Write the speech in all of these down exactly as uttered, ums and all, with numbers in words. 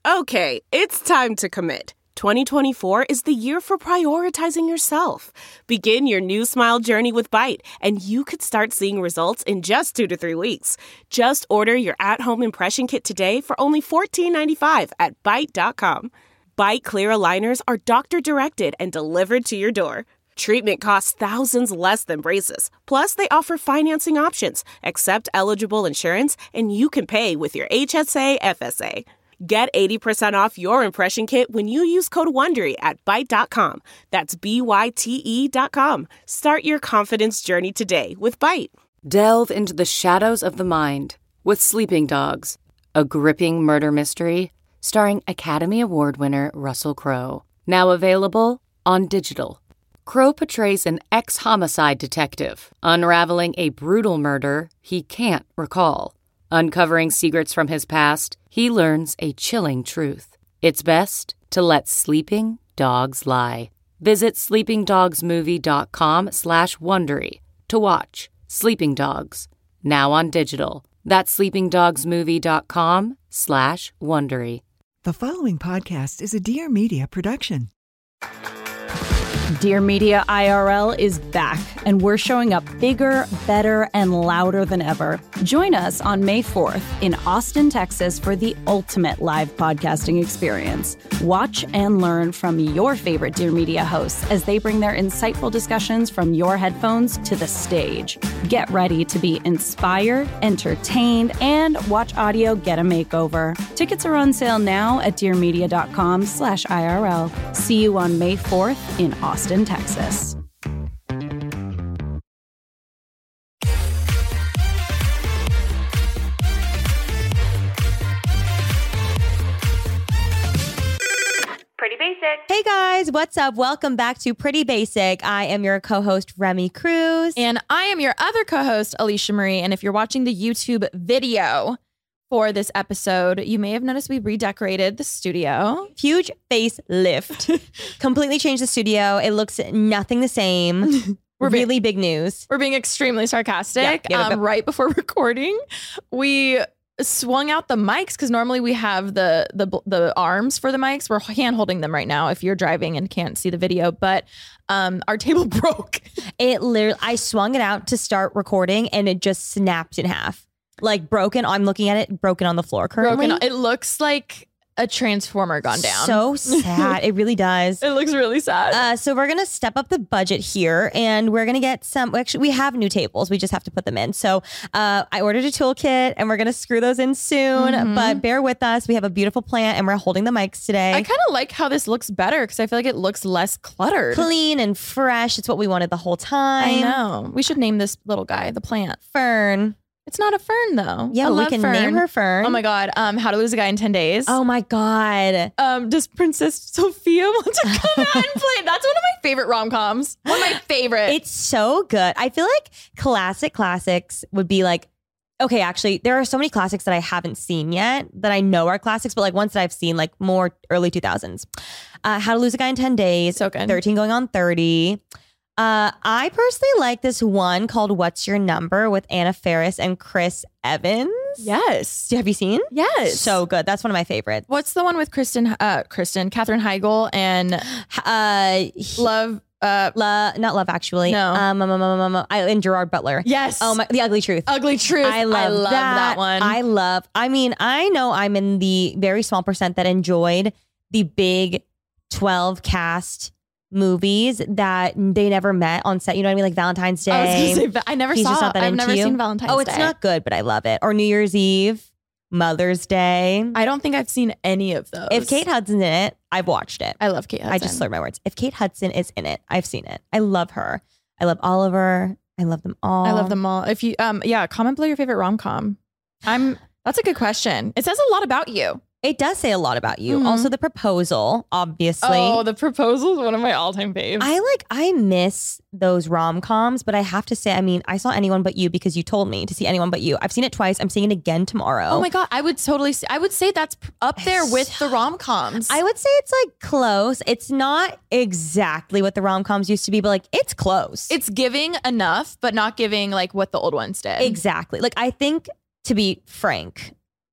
Okay, it's time to commit. twenty twenty-four is the year for prioritizing yourself. Begin your new smile journey with Byte, and you could start seeing results in just two to three weeks. Just order your at-home impression kit today for only fourteen ninety-five at byte dot com. Byte Clear aligners are doctor-directed and delivered to your door. Treatment costs thousands less than braces. Plus, they offer financing options, accept eligible insurance, and you can pay with your H S A F S A. Get eighty percent off your impression kit when you use code WONDERY at byte dot com. That's B Y T E dot com. Start your confidence journey today with Byte. Delve into the shadows of the mind with Sleeping Dogs, a gripping murder mystery starring Academy Award winner Russell Crowe. Now available on digital. Crowe portrays an ex-homicide detective unraveling a brutal murder he can't recall. Uncovering secrets from his past, he learns a chilling truth. It's best to let sleeping dogs lie. Visit sleepingdogsmovie.com slash Wondery to watch Sleeping Dogs, now on digital. That's sleepingdogsmovie.com slash Wondery. The following podcast is a Dear Media production. Dear Media I R L is back, and we're showing up bigger, better, and louder than ever. Join us on May fourth in Austin, Texas for the ultimate live podcasting experience. Watch and learn from your favorite Dear Media hosts as they bring their insightful discussions from your headphones to the stage. Get ready to be inspired, entertained, and watch audio get a makeover. Tickets are on sale now at dearmedia.com slash IRL. See you on May fourth in Austin, Texas. Pretty Basic. Hey guys, what's up? Welcome back to Pretty Basic. I am your co-host, Remy Cruz. And I am your other co-host, Alicia Marie. And if you're watching the YouTube video for this episode, you may have noticed we redecorated the studio. Huge facelift. Completely changed the studio. It looks nothing the same. We're really being, big news. We're being extremely sarcastic. Yeah, um, right before recording, we swung out the mics because normally we have the the the arms for the mics. We're hand holding them right now if you're driving and can't see the video, but um our table broke. It literally, I swung it out to start recording and it just snapped in half. Like broken. I'm looking at it, broken on the floor currently. Broken. It looks like a transformer gone down. So sad. It really does. It looks really sad. Uh, so we're going to step up the budget here and we're going to get some, actually we have new tables. We just have to put them in. So uh, I ordered a toolkit and we're going to screw those in soon, mm-hmm. but bear with us. We have a beautiful plant and we're holding the mics today. I kind of like how this looks better because I feel like it looks less cluttered. Clean and fresh. It's what we wanted the whole time. I know. We should name this little guy the plant. Fern. It's not a fern though. Yeah, I we love can Fern. name her Fern. Oh my God. Um, How to Lose a Guy in ten days. Oh my God. Um, does Princess Sophia want to come out and play? That's one of my favorite rom-coms. One of my favorite. It's so good. I feel like classic classics would be like, okay, actually, there are so many classics that I haven't seen yet that I know are classics, but like ones that I've seen, like more early two thousands. Uh, How to Lose a Guy in ten days. So good. thirteen going on thirty. Uh, I personally like this one called What's Your Number with Anna Faris and Chris Evans. Yes. Have you seen? Yes. So good. That's one of my favorites. What's the one with Kristen, uh, Kristen, Katherine Heigl and uh, Love, uh, La, not Love Actually. No. Um, um, um, um, um, um, I, and Gerard Butler. Yes. Oh my, The Ugly Truth. Ugly Truth. I love, I love that. that one. I love, I mean, I know I'm in the very small percent that enjoyed the big twelve cast movies that they never met on set. You know what I mean? Like Valentine's Day. I was gonna say, I never He's saw just not that I've into never you. seen Valentine's Day. Oh, it's not good, but I love it. Or New Year's Eve, Mother's Day. I don't think I've seen any of those. If Kate Hudson's in it, I've watched it. I love Kate Hudson. I just slurred my words. If Kate Hudson is in it, I've seen it. I love her. I love Oliver. I love them all. I love them all. If you, um, yeah, comment below your favorite rom-com. I'm, that's a good question. It says a lot about you. It does say a lot about you. Mm-hmm. Also, The Proposal, obviously. Oh, The Proposal is one of my all-time faves. I like, I miss those rom-coms, but I have to say, I mean, I saw Anyone But You because you told me to see Anyone But You. I've seen it twice. I'm seeing it again tomorrow. Oh my God. I would totally say, I would say that's up there with the rom-coms. I would say it's like close. It's not exactly what the rom-coms used to be, but like it's close. It's giving enough, but not giving like what the old ones did. Exactly. Like I think, to be frank,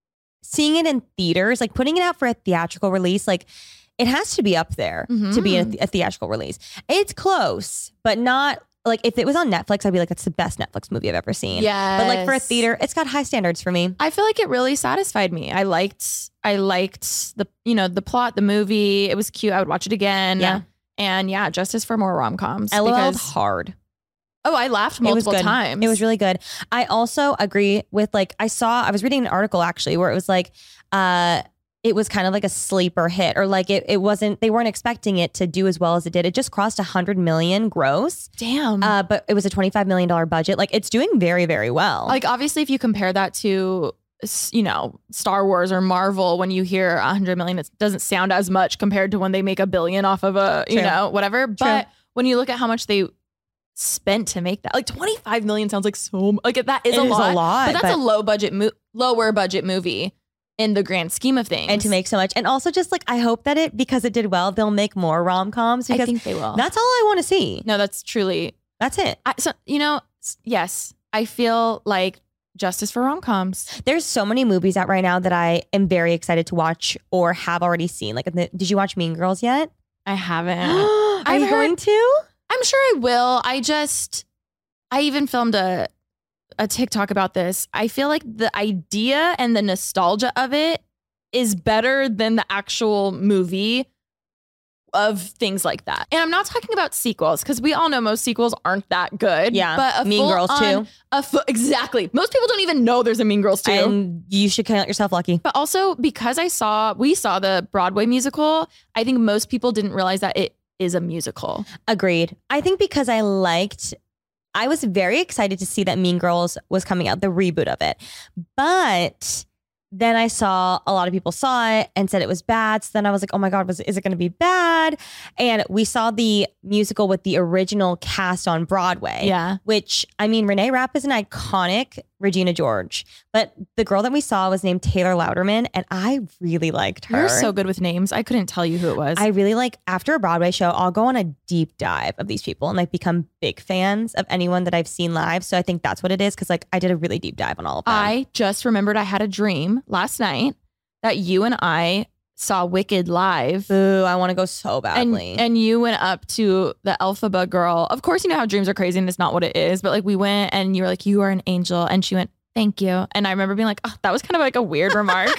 seeing it in theaters, like putting it out for a theatrical release, like it has to be up there Mm-hmm. to be a, a theatrical release. It's close, but not like if it was on Netflix, I'd be like, that's the best Netflix movie I've ever seen. Yes. But like for a theater, it's got high standards for me. I feel like it really satisfied me. I liked, I liked the, you know, the plot, the movie. It was cute. I would watch it again. Yeah. And yeah, justice for more rom-coms. LOL'd because, hard. oh, I laughed It was multiple good. times. It was really good. I also agree with like, I saw, I was reading an article actually where it was like, uh, it was kind of like a sleeper hit or like it, it wasn't, they weren't expecting it to do as well as it did. It just crossed a hundred million gross. Damn. Uh, but it was a twenty-five million dollars budget. Like it's doing very, very well. Like obviously if you compare that to, s- you know, Star Wars or Marvel, when you hear a hundred million, it doesn't sound as much compared to when they make a billion off of a, you True. know, whatever. But when you look at how much they spent to make that, like twenty-five million sounds like so, like that is, It a, is a lot, lot, but that's but- a low budget, mo- lower budget movie in the grand scheme of things. and to make so much. And also just like, I hope that it, because it did well, they'll make more rom-coms I because think they will. that's all I want to see. no, that's truly, That's it. I, so, you know, s- yes, I feel like justice for rom-coms. There's so many movies out right now that I am very excited to watch or have already seen. Like, the, did you watch Mean Girls yet? I haven't. Are I've you heard- going to? I'm sure I will. I just, I even filmed a a TikTok about this. I feel like the idea and the nostalgia of it is better than the actual movie of things like that. And I'm not talking about sequels because we all know most sequels aren't that good. Yeah. but a Mean full Girls on- too. A fu- exactly. Most people don't even know there's a Mean Girls two. And you should count yourself lucky. But also because I saw, we saw the Broadway musical, I think most people didn't realize that it is a musical. Agreed. I think because I liked, I was very excited to see that Mean Girls was coming out, the reboot of it. But then I saw a lot of people saw it and said it was bad. So then I was like, oh my God, was is it going to be bad? And we saw the musical with the original cast on Broadway. Yeah. Which, I mean, Renee Rapp is an iconic Regina George. But the girl that we saw was named Taylor Louderman. And I really liked her. You're so good with names. I couldn't tell you who it was. I really like, after a Broadway show, I'll go on a deep dive of these people and like become big fans of anyone that I've seen live. So I think that's what it is. Cause like I did a really deep dive on all of them. I just remembered I had a dream last night that you and I saw Wicked live. Boo, I want to go so And, badly. and you went up to the Elphaba girl. Of course, you know how dreams are crazy and it's not what it is. But like we went and you were like, you are an angel. And she went, thank you. And I remember being like, oh, that was kind of like a weird remark.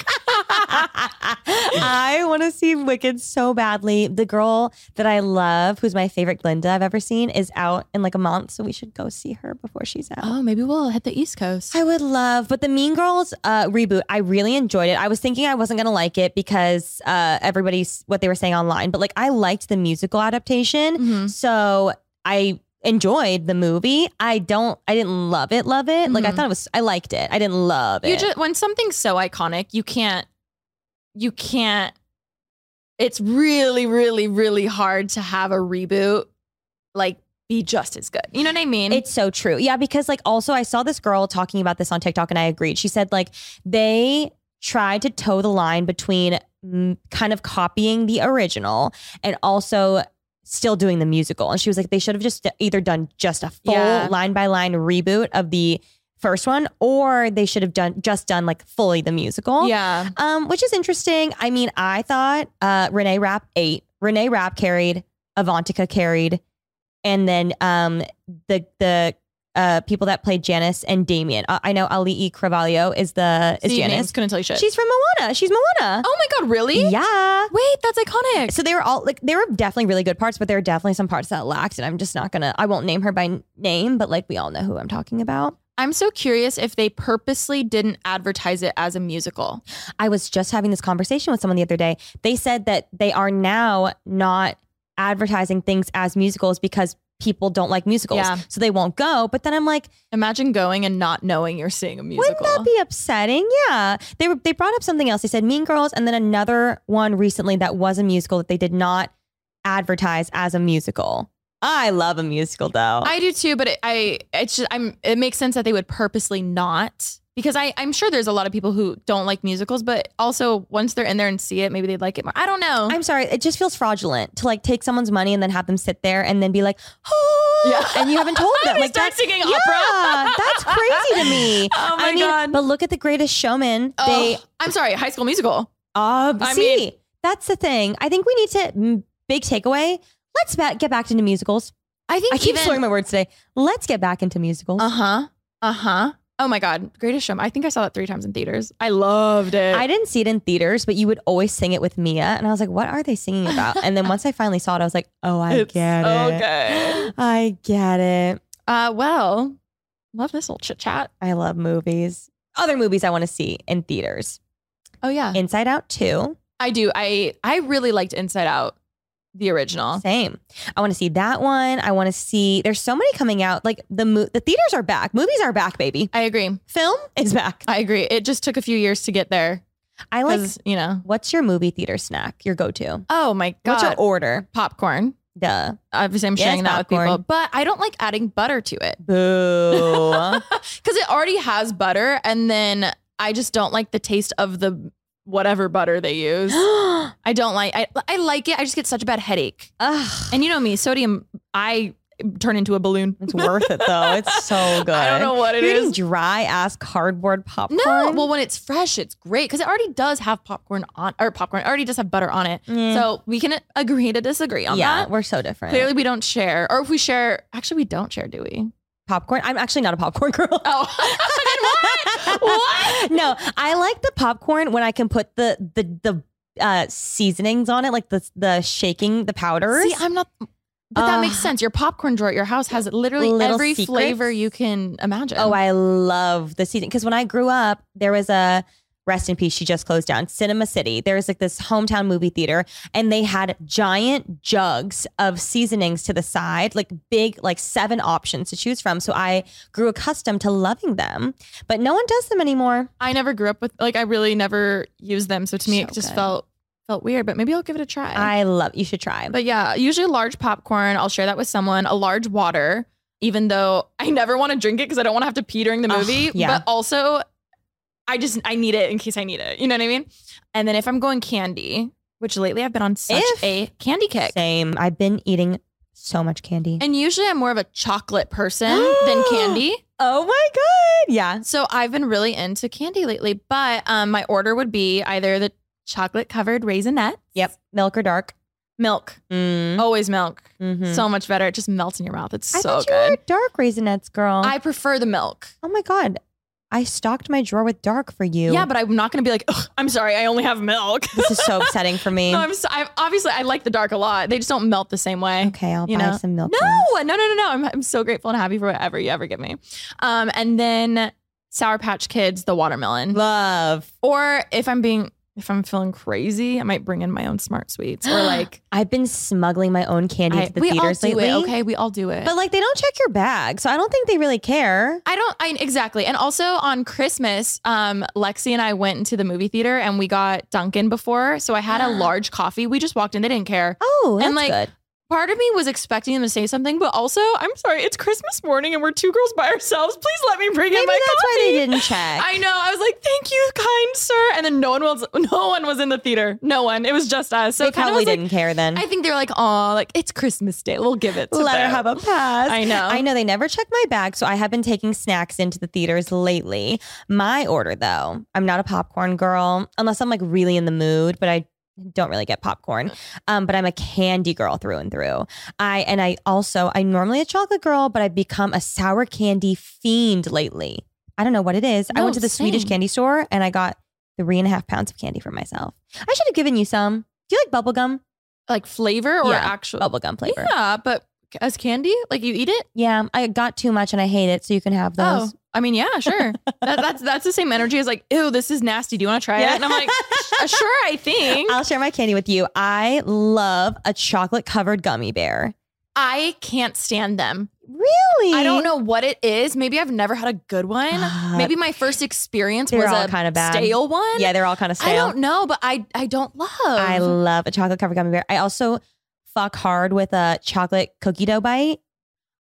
I want to see Wicked so badly. The girl that I love, who's my favorite Glinda I've ever seen, is out in like a month. So we should go see her before she's out. Oh, maybe we'll hit the East Coast. I would love, but the Mean Girls uh, reboot, I really enjoyed it. I was thinking I wasn't going to like it because uh, everybody's what they were saying online, but like I liked the musical adaptation. Mhm. So I enjoyed the movie. I don't, I didn't love it, love it. Like I Mhm. thought it was, I liked it. I didn't love You it. just when something's so iconic, you can't, you can't. It's really, really, really hard to have a reboot like be just as good. You know what I mean? It's so true. Yeah, because like also I saw this girl talking about this on TikTok and I agreed. She said like they tried to toe the line between mm, kind of copying the original and also still doing the musical. And she was like, they should have just either done just a full Yeah. line by line reboot of the first one, or they should have done just done like fully the musical. yeah. Um, which is interesting. I mean, I thought uh, Renee Rapp ate. Renee Rapp carried. Avantika carried, and then um, the the uh, people that played Janice and Damien. Uh, I know Ali Carvalho is the is See, Janice. names couldn't tell you shit. She's from Moana. She's Moana. oh my God, really? Yeah. Wait, that's iconic. So they were all like, they were definitely really good parts, but there were definitely some parts that lacked. And I'm just not gonna. I won't name her by n- name, but like we all know who I'm talking about. I'm so curious if they purposely didn't advertise it as a musical. I was just having this conversation with someone the other day. They said that they are now not advertising things as musicals because people don't like musicals. Yeah. So they won't go. But then I'm like, Imagine going and not knowing you're seeing a musical. wouldn't that be upsetting? Yeah. They were they brought up something else. They said Mean Girls and then another one recently that was a musical that they did not advertise as a musical. I love a musical though. I do too, but it, I it's just I'm it makes sense that they would purposely not because I, I'm sure there's a lot of people who don't like musicals, but also once they're in there and see it, maybe they'd like it more. I don't know. I'm sorry. It just feels fraudulent to like take someone's money and then have them sit there and then be like, oh, Yeah. and you haven't told them. They Like start that's, singing yeah, opera. That's crazy to me. Oh my I mean, God. but look at The Greatest Showman. Oh, They, I'm sorry, High School Musical. uh, I see, mean- that's the thing. I think we need to, mm, big takeaway, let's ba- get back into musicals. I think I keep even, slurring my words today. Let's get back into musicals. Uh-huh. Uh-huh. Oh my God. Greatest Showman. I think I saw that three times in theaters. I loved it. I didn't see it in theaters, but you would always sing it with Mia. And I was like, what are they singing about? And then once I finally saw it, I was like, oh, I It's get so it. good. I get it. Uh, well, love this little chit chat. I love movies. Other movies I want to see in theaters. Oh yeah. Inside Out two. I do. I, I really liked Inside Out, the original. Same. I want to see that one. I want to see, there's so many coming out. Like the mo- the theaters are back. Movies are back, baby. I agree. Film is back. I agree. It just took a few years to get there. I like, 'Cause, you know. what's your movie theater snack? Your go-to? Oh my God. What's your order? Popcorn. Duh. Obviously, I'm Yes, sharing that popcorn. with people, but I don't like adding butter to it Boo. because it already has butter, and then I just don't like the taste of the whatever butter they use. I don't like. I I like it. I just get such a bad headache. Ugh. And you know me, sodium. I turn into a balloon. It's worth it though. It's so good. I don't know what it You're is. eating dry ass cardboard popcorn. No, well, when it's fresh, it's great because it already does have popcorn on, or popcorn. It already does have butter on it. Mm. So we can agree to disagree on yeah, that. we're so different. Clearly, we don't share, or if we share, actually, we don't share, do we? Popcorn. I'm actually not a popcorn girl. Oh, what? What? No, I like the popcorn when I can put the the the uh, seasonings on it, like the the shaking the powders. See, I'm not. But that Uh, makes sense. Your popcorn drawer at your house has literally Little every secrets? flavor you can imagine. Oh, I love the seasoning because when I grew up, there was a rest in peace. She just closed down. Cinema City. There was like this hometown movie theater, and they had giant jugs of seasonings to the side, like big, like seven options to choose from. So I grew accustomed to loving them, but no one does them anymore. I never grew up with like I really never used them. So to me, So it just good. felt felt weird. But maybe I'll give it a try. I love. You should try. But yeah, usually a large popcorn. I'll share that with someone. A large water, even though I never want to drink it because I don't want to have to pee during the Ugh, movie. yeah. But also, I just I need it in case I need it. You know what I mean? And then if I'm going candy, which lately I've been on such If- a candy kick. Same. I've been eating so much candy. And usually I'm more of a chocolate person than candy. Oh my god! Yeah. So I've been really into candy lately. But um, my order would be either the chocolate covered raisinette. Yep. Milk or dark. Milk. Mm. Always milk. Mhm. So much better. It just melts in your mouth. It's I so thought you were good. a dark raisinets girl. I prefer the milk. oh my god! I stocked my drawer with dark for you. Yeah, but I'm not going to be like, "Ugh, I'm sorry, I only have milk. this is so upsetting for me. No, I'm, so, I obviously I like the dark a lot. They just don't melt the same way. okay, I'll you buy know? some milk. No, ones. no, no, no, no. I'm, I'm so grateful and happy for whatever you ever give me. Um, and then Sour Patch Kids, the watermelon. Love. Or if I'm being, if I'm feeling crazy, I might bring in my own Smart Sweets or like I've been smuggling my own candy I- to the we all theaters do lately. it. Okay, we all do it. But like they don't check your bag, so I don't think they really care. I don't, I exactly. And also on Christmas, um, Lexi and I went into the movie theater and we got Dunkin' before. So I had a large coffee. We just walked in. They didn't care. Oh, that's And, like, good. Part of me was expecting them to say something, but also, I'm sorry, it's Christmas morning and we're two girls by ourselves. Please let me bring in Maybe my that's coffee. why they didn't check. I know. I was like, thank you, kind sir. And then no one was no one was in the theater. No one. It was just us. So they it kind of probably was like, didn't care then. I think they were like, oh, like it's Christmas Day. We'll give it to Let them. her have a pass. I know. I know they never check my bag, so I have been taking snacks into the theaters lately. My order, though, I'm not a popcorn girl unless I'm like really in the mood, but I don't really get popcorn. Um, but I'm a candy girl through and through. I and I also I'm normally a chocolate girl, but I've become a sour candy fiend lately. I don't know what it is. I No, went to the Swedish same. candy store and I got three and a half pounds of candy for myself. I should have given you some. Do you like bubble gum? Like flavor or Yeah, actual Bubble gum flavor. Yeah, but as candy, like you eat it. Yeah, I got too much and I hate it, so you can have those. Oh, I mean, yeah, sure. that, that's that's the same energy as like, ew, this is nasty. Do you want to try Yeah. it? And I'm like, "Uh, sure, I think. I'll share my candy with you. I love a chocolate covered gummy bear. I can't stand them. Really? I don't know what it is. Maybe I've never had a good one. Uh, Maybe my first experience they're was all a kinda bad. stale one. Yeah, they're all kind of stale. I don't know, but I I don't love. I love a chocolate covered gummy bear. I also fuck hard with a chocolate cookie dough bite.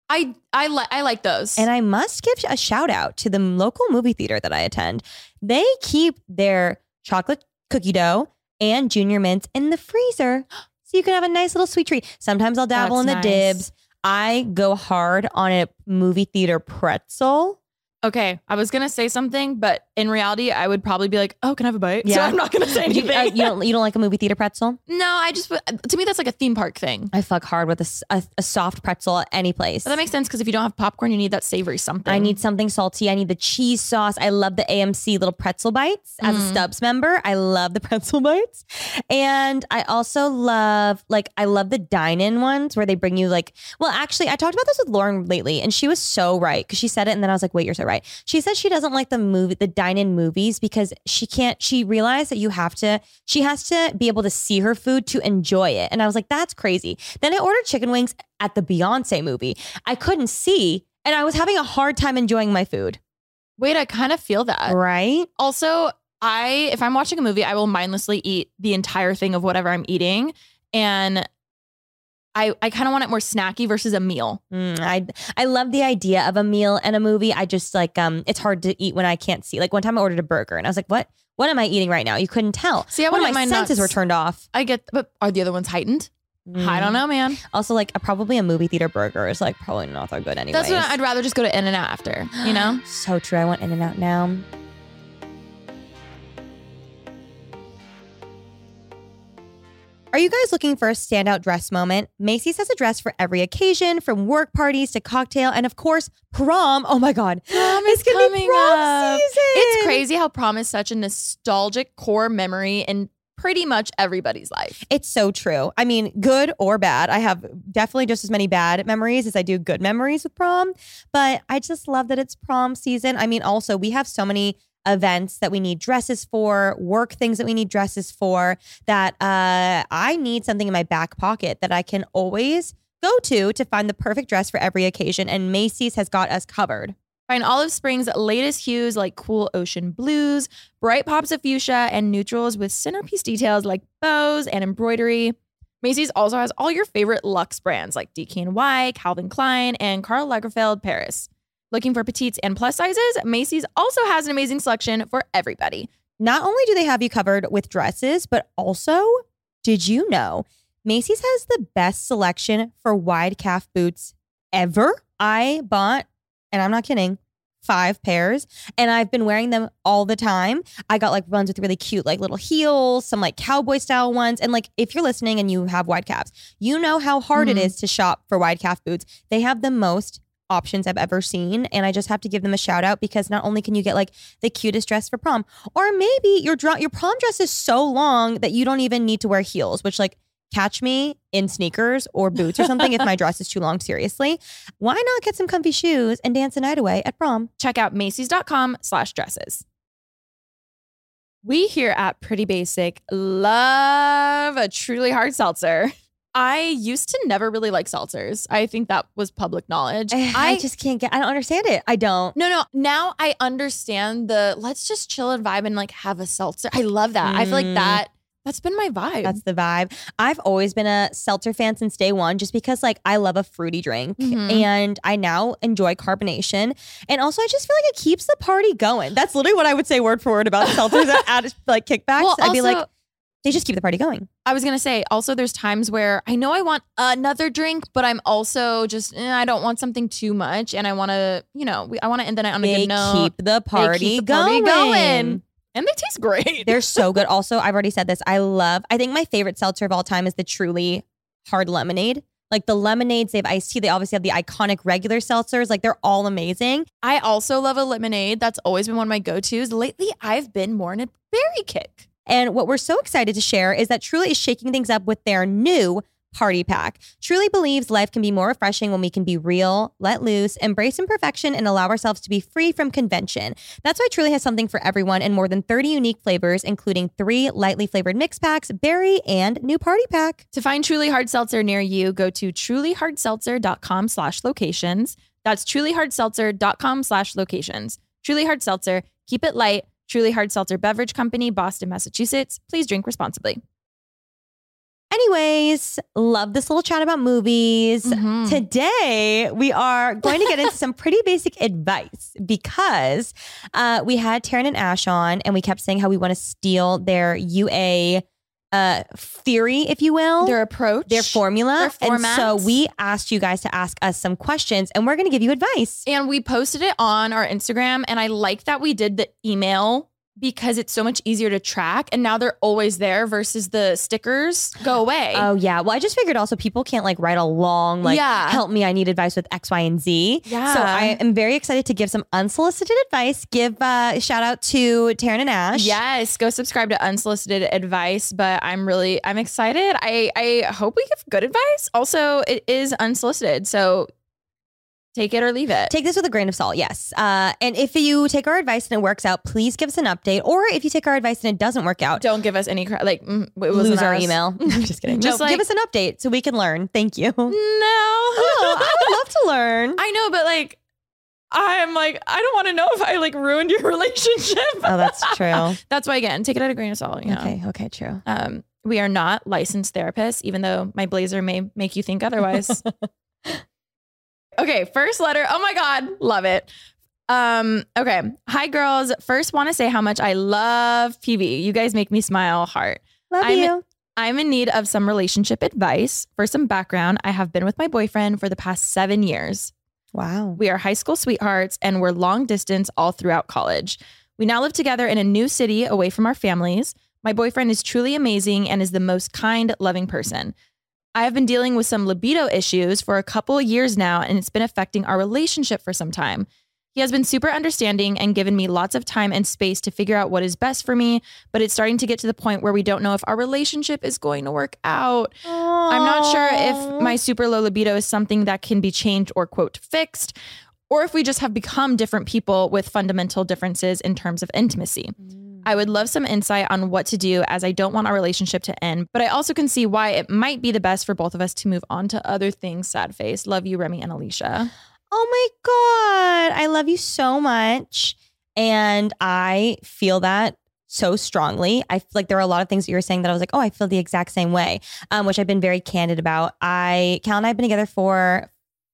I I like I like those. And I must give a shout out to the local movie theater that I attend. They keep their chocolate cookie dough and Junior Mints in the freezer, so you can have a nice little sweet treat. Sometimes I'll dabble That's in the nice. dibs. I go hard on a movie theater pretzel. Okay, I was gonna say something, but in reality, I would probably be like, "Oh, can I have a bite?" So Yeah. I'm not gonna say You, anything. uh, you don't you don't like a movie theater pretzel? no, I just to me that's like a theme park thing. I fuck hard with a, s- a- a soft pretzel at any place. But that makes sense because if you don't have popcorn, you need that savory something. I need something salty. I need the cheese sauce. I love the A M C little pretzel bites. As a Stubbs member, I love the pretzel bites. And I also love, like, I love the dine-in ones where they bring you like, well, actually, I talked about this with Lauren lately and she was so right because she said it and then I was like, wait, you're so right. She said she doesn't like the movie, the dine-in movies because she can't, she realized that you have to, she has to be able to see her food to enjoy it. And I was like, that's crazy. Then I ordered chicken wings at the Beyonce movie. I couldn't see and I was having a hard time enjoying my food. Wait, I kind of feel that. Right? Also, I if I'm watching a movie, I will mindlessly eat the entire thing of whatever I'm eating, and I I kind of want it more snacky versus a meal. Mm, I I love the idea of a meal and a movie. I just like um, it's hard to eat when I can't see. Like one time I ordered a burger and I was like, what? What am I eating right now? You couldn't tell. See, I One of wouldn't my mind senses nuts. were turned off. I get, but are the other ones heightened? I don't know, man. Also, like a, probably a movie theater burger is like probably not that good anyway. That's what I'd rather just go to In-N-Out after. You know. So true. I want In-N-Out now. Are you guys looking for a standout dress moment? Macy's has a dress for every occasion, from work parties to cocktail, and of course, prom. Oh my God. Prom It's is gonna be coming prom up. season. It's crazy how prom is such a nostalgic core memory in pretty much everybody's life. It's so true. I mean, good or bad. I have definitely just as many bad memories as I do good memories with prom, but I just love that it's prom season. I mean, also, we have so many events that we need dresses for, work things that we need dresses for, that uh, I need something in my back pocket that I can always go to to find the perfect dress for every occasion. And Macy's has got us covered. Find Olive Spring's latest hues like cool ocean blues, bright pops of fuchsia, and neutrals with centerpiece details like bows and embroidery. Macy's also has all your favorite luxe brands like D K N Y, Calvin Klein, and Karl Lagerfeld Paris. Looking for petites and plus sizes? Macy's also has an amazing selection for everybody. Not only do they have you covered with dresses, but also, did you know Macy's has the best selection for wide calf boots ever? I bought, and I'm not kidding, five pairs, and I've been wearing them all the time. I got like ones with really cute like little heels, some like cowboy style ones. And like if you're listening and you have wide calves, you know how hard Mm-hmm. it is to shop for wide calf boots. They have the most options I've ever seen, and I just have to give them a shout out because not only can you get like the cutest dress for prom, or maybe your dr- your prom dress is so long that you don't even need to wear heels, which like catch me in sneakers or boots or something if my dress is too long, seriously. Why not get some comfy shoes and dance the night away at prom? Check out Macy's.com slash dresses. We here at Pretty Basic love a truly hard seltzer. I used to never really like seltzers. I think that was public knowledge. I, I just can't get, I don't understand it. I don't. No, no. Now I understand the let's just chill and vibe and like have a seltzer. I love that. I feel like Mm. that, that's been my vibe. That's the vibe. I've always been a seltzer fan since day one, just because like I love a fruity drink Mhm. and I now enjoy carbonation. And also I just feel like it keeps the party going. That's literally what I would say word for word about seltzers at, at like kickbacks. Well, I'd be also- like, they just keep the party going. I was going to say, also there's times where I know I want another drink, but I'm also just, eh, I don't want something too much. And I want to, you know, we, I want to end the night on a They good note. keep the party, keep the party going. going. And they taste great. They're so good. Also, I've already said this. I love, I think my favorite seltzer of all time is the Truly Hard Lemonade. Like the lemonades, they have iced tea. They obviously have the iconic regular seltzers. Like they're all amazing. I also love a lemonade. That's always been one of my go-tos. Lately, I've been more in a berry kick. And what we're so excited to share is that Truly is shaking things up with their new party pack. Truly believes life can be more refreshing when we can be real, let loose, embrace imperfection, and allow ourselves to be free from convention. That's why Truly has something for everyone in more than thirty unique flavors, including three lightly flavored mix packs, berry, and new party pack. To find Truly Hard Seltzer near you, go to trulyhardseltzer.com slash locations. That's trulyhardseltzer.com slash locations. Truly Hard Seltzer. Keep it light. Truly Hard Seltzer Beverage Company, Boston, Massachusetts. Please drink responsibly. Anyways, love this little chat about movies. Mhm. Today, we are going to get into some pretty basic advice because uh, we had Taryn and Ash on and we kept saying how we want to steal their U A uh, theory, if you will. Their approach. Their formula. Their and so formats. we asked you guys to ask us some questions and we're going to give you advice. And we posted it on our Instagram. And I like that we did the email because it's so much easier to track. And now they're always there versus the stickers go away. Oh, yeah. Well, I just figured also people can't like write a long, like, Yeah. help me, I need advice with X, Y, and Z. Yeah. So I am very excited to give some unsolicited advice. Give uh, a shout out to Taryn and Ash. Yes, go subscribe to Unsolicited Advice. But I'm really, I'm excited. I, I hope we give good advice. Also, it is unsolicited. So take it or leave it. Take this with a grain of salt, yes. Uh, and if you take our advice and it works out, please give us an update. Or if you take our advice and it doesn't work out, Don't give us any, cra- like, mm, it wasn't lose our us. email. I'm just kidding. Just Just like- give us an update so we can learn. Thank you. No. Oh, I would love to learn. I know, but like, I'm like, I don't want to know if I like ruined your relationship. Oh, that's true. That's why, again, take it at a grain of salt. You know? Okay, okay, true. Um, we are not licensed therapists, even though my blazer may make you think otherwise. Okay, first letter. Oh my God, love it. Um, okay. Hi, girls. First, want to say how much I love P V. You guys make me smile. Heart. Love I'm- you. I'm in need of some relationship advice. For some background, I have been with my boyfriend for the past seven years. Wow. We are high school sweethearts and we're long distance all throughout college. We now live together in a new city away from our families. My boyfriend is truly amazing and is the most kind, loving person. I have been dealing with some libido issues for a couple years now, and it's been affecting our relationship for some time. He has been super understanding and given me lots of time and space to figure out what is best for me, but it's starting to get to the point where we don't know if our relationship is going to work out. I'm not sure if my super low libido is something that can be changed or, quote, fixed, or if we just have become different people with fundamental differences in terms of intimacy. I would love some insight on what to do as I don't want our relationship to end, but I also can see why it might be the best for both of us to move on to other things. Sad face. Love you, Remy and Alicia. Oh my God. I love you so much. And I feel that so strongly. I feel like there are a lot of things that you were saying that I was like, oh, I feel the exact same way, um, which I've been very candid about. I, Cal and I have been together for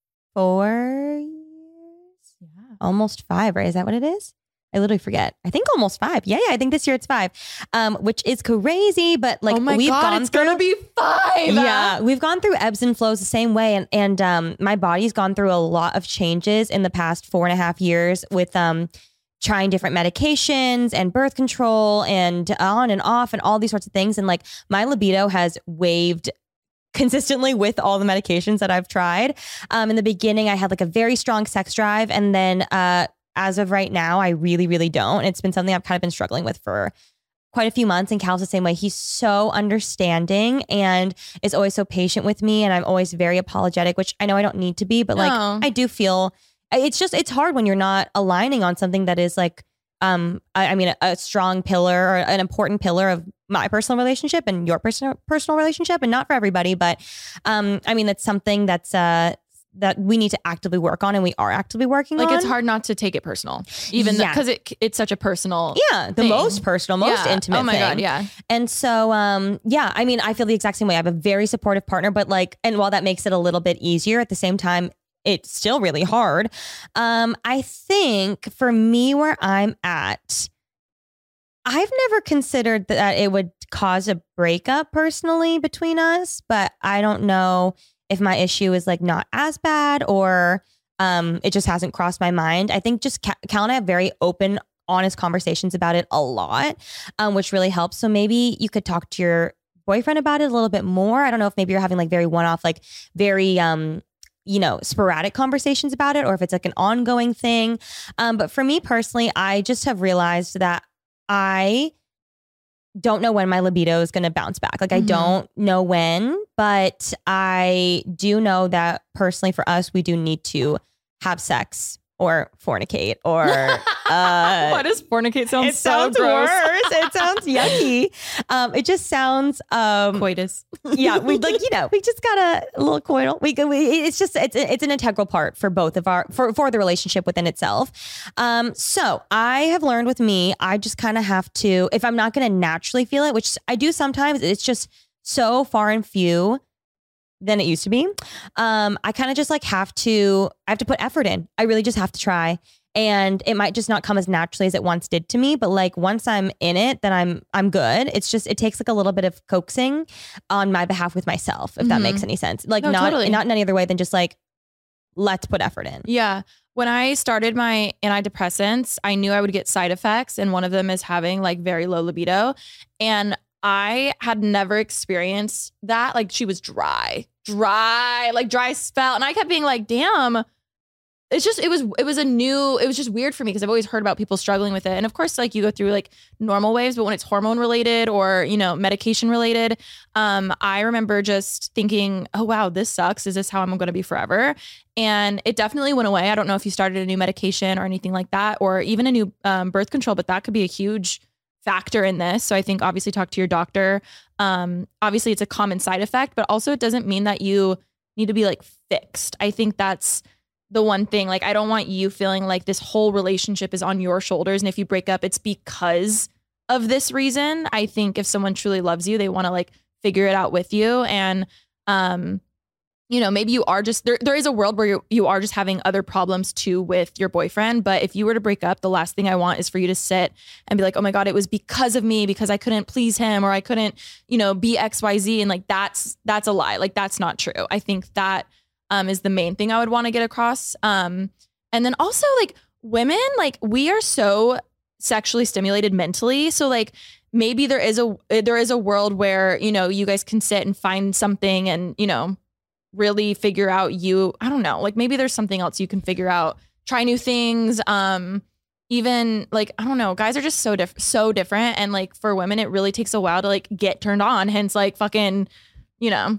four years, Yeah. almost five, right? Is that what it is? I literally forget. I think almost five. Yeah, yeah. I think this year it's five, um, which is crazy. But like oh my we've God, gone it's through, gonna be five. yeah, we've gone through ebbs and flows the same way, and and um, my body's gone through a lot of changes in the past four and a half years with um, trying different medications and birth control and on and off and all these sorts of things, and like my libido has waved consistently with all the medications that I've tried. Um, in the beginning, I had like a very strong sex drive, and then uh. As of right now, I really, really don't. It's been something I've kind of been struggling with for quite a few months. And Cal's the same way. He's so understanding and is always so patient with me. And I'm always very apologetic, which I know I don't need to be, but like No. I do feel it's just, it's hard when you're not aligning on something that is like, um, I, I mean, a, a strong pillar or an important pillar of my personal relationship and your personal personal relationship, and not for everybody. But um, I mean, that's something that's uh, that we need to actively work on, and we are actively working Like on. it's hard not to take it personal, even Yeah. because it it's such a personal. Yeah, the thing. most personal, most Yeah. intimate Oh my thing. God, yeah. And so, um, yeah, I mean, I feel the exact same way. I have a very supportive partner, but like, and while that makes it a little bit easier, at the same time, it's still really hard. Um, I think for me, where I'm at, I've never considered that it would cause a breakup personally between us, but I don't know if my issue is like not as bad or um, it just hasn't crossed my mind. I think just Cal Cal and I have very open, honest conversations about it a lot, um, which really helps. So maybe you could talk to your boyfriend about it a little bit more. I don't know if maybe you're having like very one-off, like very, um, you know, sporadic conversations about it, or if it's like an ongoing thing. Um, but for me personally, I just have realized that I don't know when my libido is going to bounce back. Like I Mhm. don't know when, but I do know that personally for us, we do need to have sex or fornicate or uh, Why does fornicate sound it so sounds gross? worse. It sounds yucky. Um, it just sounds um, Coitus. yeah, we like, you know, we just got a, a little coital. We, we it's just it's it's an integral part for both of our for for the relationship within itself. Um, so I have learned with me, I just kind of have to, if I'm not going to naturally feel it, which I do sometimes, it's just so far and few than it used to be. Um, I kind of just like have to, I have to put effort in. I really just have to try. And it might just not come as naturally as it once did to me. But like once I'm in it, then I'm I'm good. It's just, it takes like a little bit of coaxing on my behalf with myself, if mm-hmm. that makes any sense. Like no, not, totally. not in any other way than just like, let's put effort in. Yeah. When I started my antidepressants, I knew I would get side effects. And one of them is having like very low libido. And I had never experienced that. Like she was dry, dry, like dry spell. And I kept being like, damn, it's just, it was, it was a new, it was just weird for me because I've always heard about people struggling with it. And of course, like you go through like normal waves, but when it's hormone related or, you know, medication related, um, I remember just thinking, oh, wow, this sucks. Is this how I'm going to be forever? And it definitely went away. I don't know if you started a new medication or anything like that, or even a new um, birth control, but that could be a huge factor in this. So I think obviously talk to your doctor. Um, obviously it's a common side effect, but also it doesn't mean that you need to be like fixed. I think that's the one thing. Like, I don't want you feeling like this whole relationship is on your shoulders. And if you break up, it's because of this reason. I think if someone truly loves you, they want to like figure it out with you. And, um, you know, maybe you are just there. There is a world where you you are just having other problems too with your boyfriend. But if you were to break up, the last thing I want is for you to sit and be like, oh my God, it was because of me, because I couldn't please him, or I couldn't, you know, be X, Y, Z. And like, that's, that's a lie. Like, that's not true. I think that um, is the main thing I would want to get across. Um, and then also like women, like we are so sexually stimulated mentally. So like, maybe there is a, there is a world where, you know, you guys can sit and find something and, you know, really figure out you, I don't know, like maybe there's something else you can figure out, try new things. Um, even like, I don't know, guys are just so different, so different. And like for women, it really takes a while to like get turned on. Hence like fucking, you know,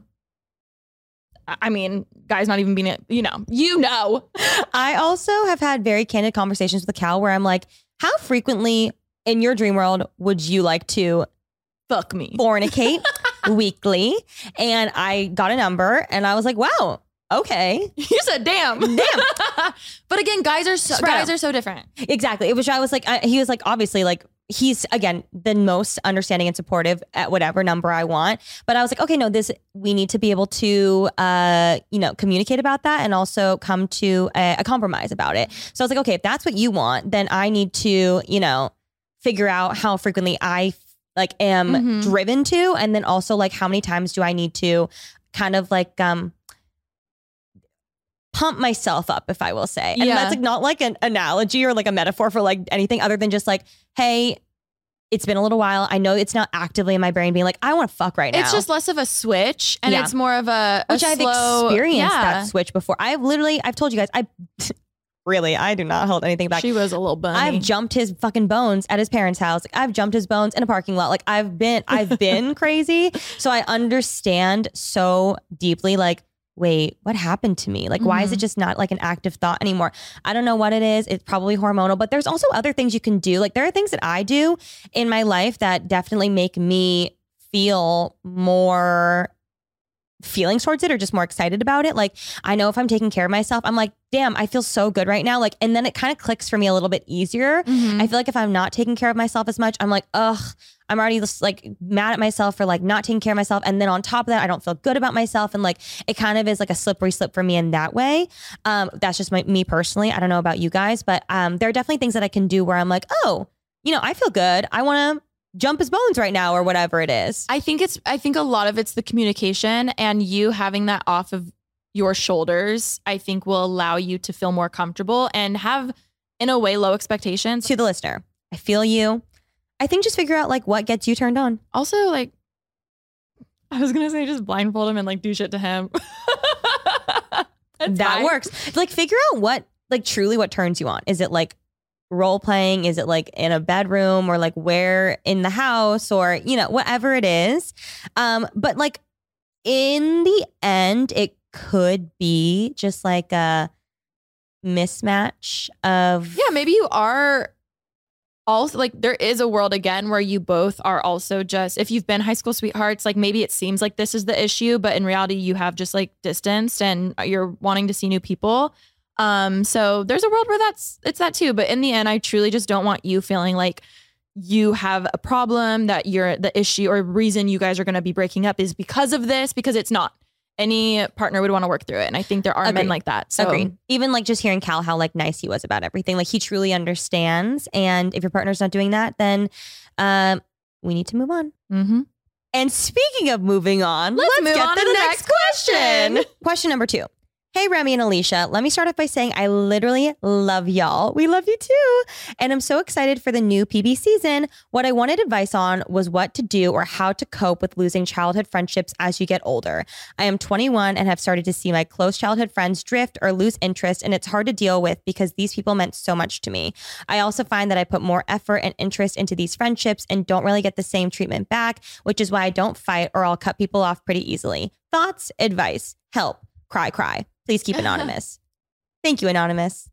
I mean, guys not even being, you know, you know. I also have had very candid conversations with Cal where I'm like, how frequently in your dream world would you like to fuck me, fornicate weekly? And I got a number and I was like, wow, okay. You said damn. Damn. But again, guys are so, guys are so different. Exactly. It was, I was like, I, he was like, obviously like, he's again, the most understanding and supportive at whatever number I want. But I was like, okay, no, this, we need to be able to, uh, you know, communicate about that and also come to a, a compromise about it. So I was like, okay, if that's what you want, then I need to, you know, figure out how frequently I like am mm-hmm. driven to. And then also like, how many times do I need to kind of like, um, pump myself up, if I will say. And yeah. that's like not like an analogy or like a metaphor for like anything other than just like, hey, it's been a little while. I know it's not actively in my brain being like, I want to fuck right now. It's just less of a switch and yeah. it's more of a, a Which slow, I've experienced yeah. that switch before. I've literally, I've told you guys, I really, I do not hold anything back. She was a little bunny. I've jumped his fucking bones at his parents' house. Like, I've jumped his bones in a parking lot. Like I've been, I've been crazy. So I understand so deeply, like, wait, what happened to me? Like, mm-hmm. why is it just not like an active thought anymore? I don't know what it is. It's probably hormonal, but there's also other things you can do. Like there are things that I do in my life that definitely make me feel more feelings towards it or just more excited about it. Like I know if I'm taking care of myself, I'm like, damn, I feel so good right now. Like, and then it kind of clicks for me a little bit easier. Mm-hmm. I feel like if I'm not taking care of myself as much, I'm like, ugh, I'm already just like mad at myself for like not taking care of myself. And then on top of that, I don't feel good about myself. And like, it kind of is like a slippery slip for me in that way. Um, that's just my, me personally. I don't know about you guys, but um, there are definitely things that I can do where I'm like, oh, you know, I feel good. I want to jump his bones right now or whatever it is. I think it's, I think a lot of it's the communication and you having that off of your shoulders, I think will allow you to feel more comfortable and have in a way low expectations. To the listener, I feel you. I think just figure out like what gets you turned on. Also, like, I was going to say just blindfold him and like do shit to him. That fine. Works. Like figure out what, like truly what turns you on. Is it like role playing? Is it like in a bedroom or like where in the house or, you know, whatever it is. Um, but like in the end, it could be just like a mismatch of. Yeah, maybe you are also like there is a world again where you both are also just, if you've been high school sweethearts, like maybe it seems like this is the issue, but in reality you have just like distanced and you're wanting to see new people. Um, so there's a world where that's, it's that too. But in the end, I truly just don't want you feeling like you have a problem, that you're the issue or reason you guys are going to be breaking up is because of this, because it's not. Any partner would want to work through it. And I think there are Agreed. men like that. So Agreed. Even like just hearing Cal, how like nice he was about everything. Like he truly understands. And if your partner's not doing that, then um, we need to move on. Mm-hmm. And speaking of moving on, let's, let's move get on to to the, the next next question. question. Question number two. Hey, Remy and Alicia, let me start off by saying I literally love y'all. We love you too. And I'm so excited for the new P B season. What I wanted advice on was what to do or how to cope with losing childhood friendships as you get older. I am twenty-one and have started to see my close childhood friends drift or lose interest, and it's hard to deal with because these people meant so much to me. I also find that I put more effort and interest into these friendships and don't really get the same treatment back, which is why I don't fight or I'll cut people off pretty easily. Thoughts, advice, help, cry, cry. Please keep anonymous. Thank you, anonymous.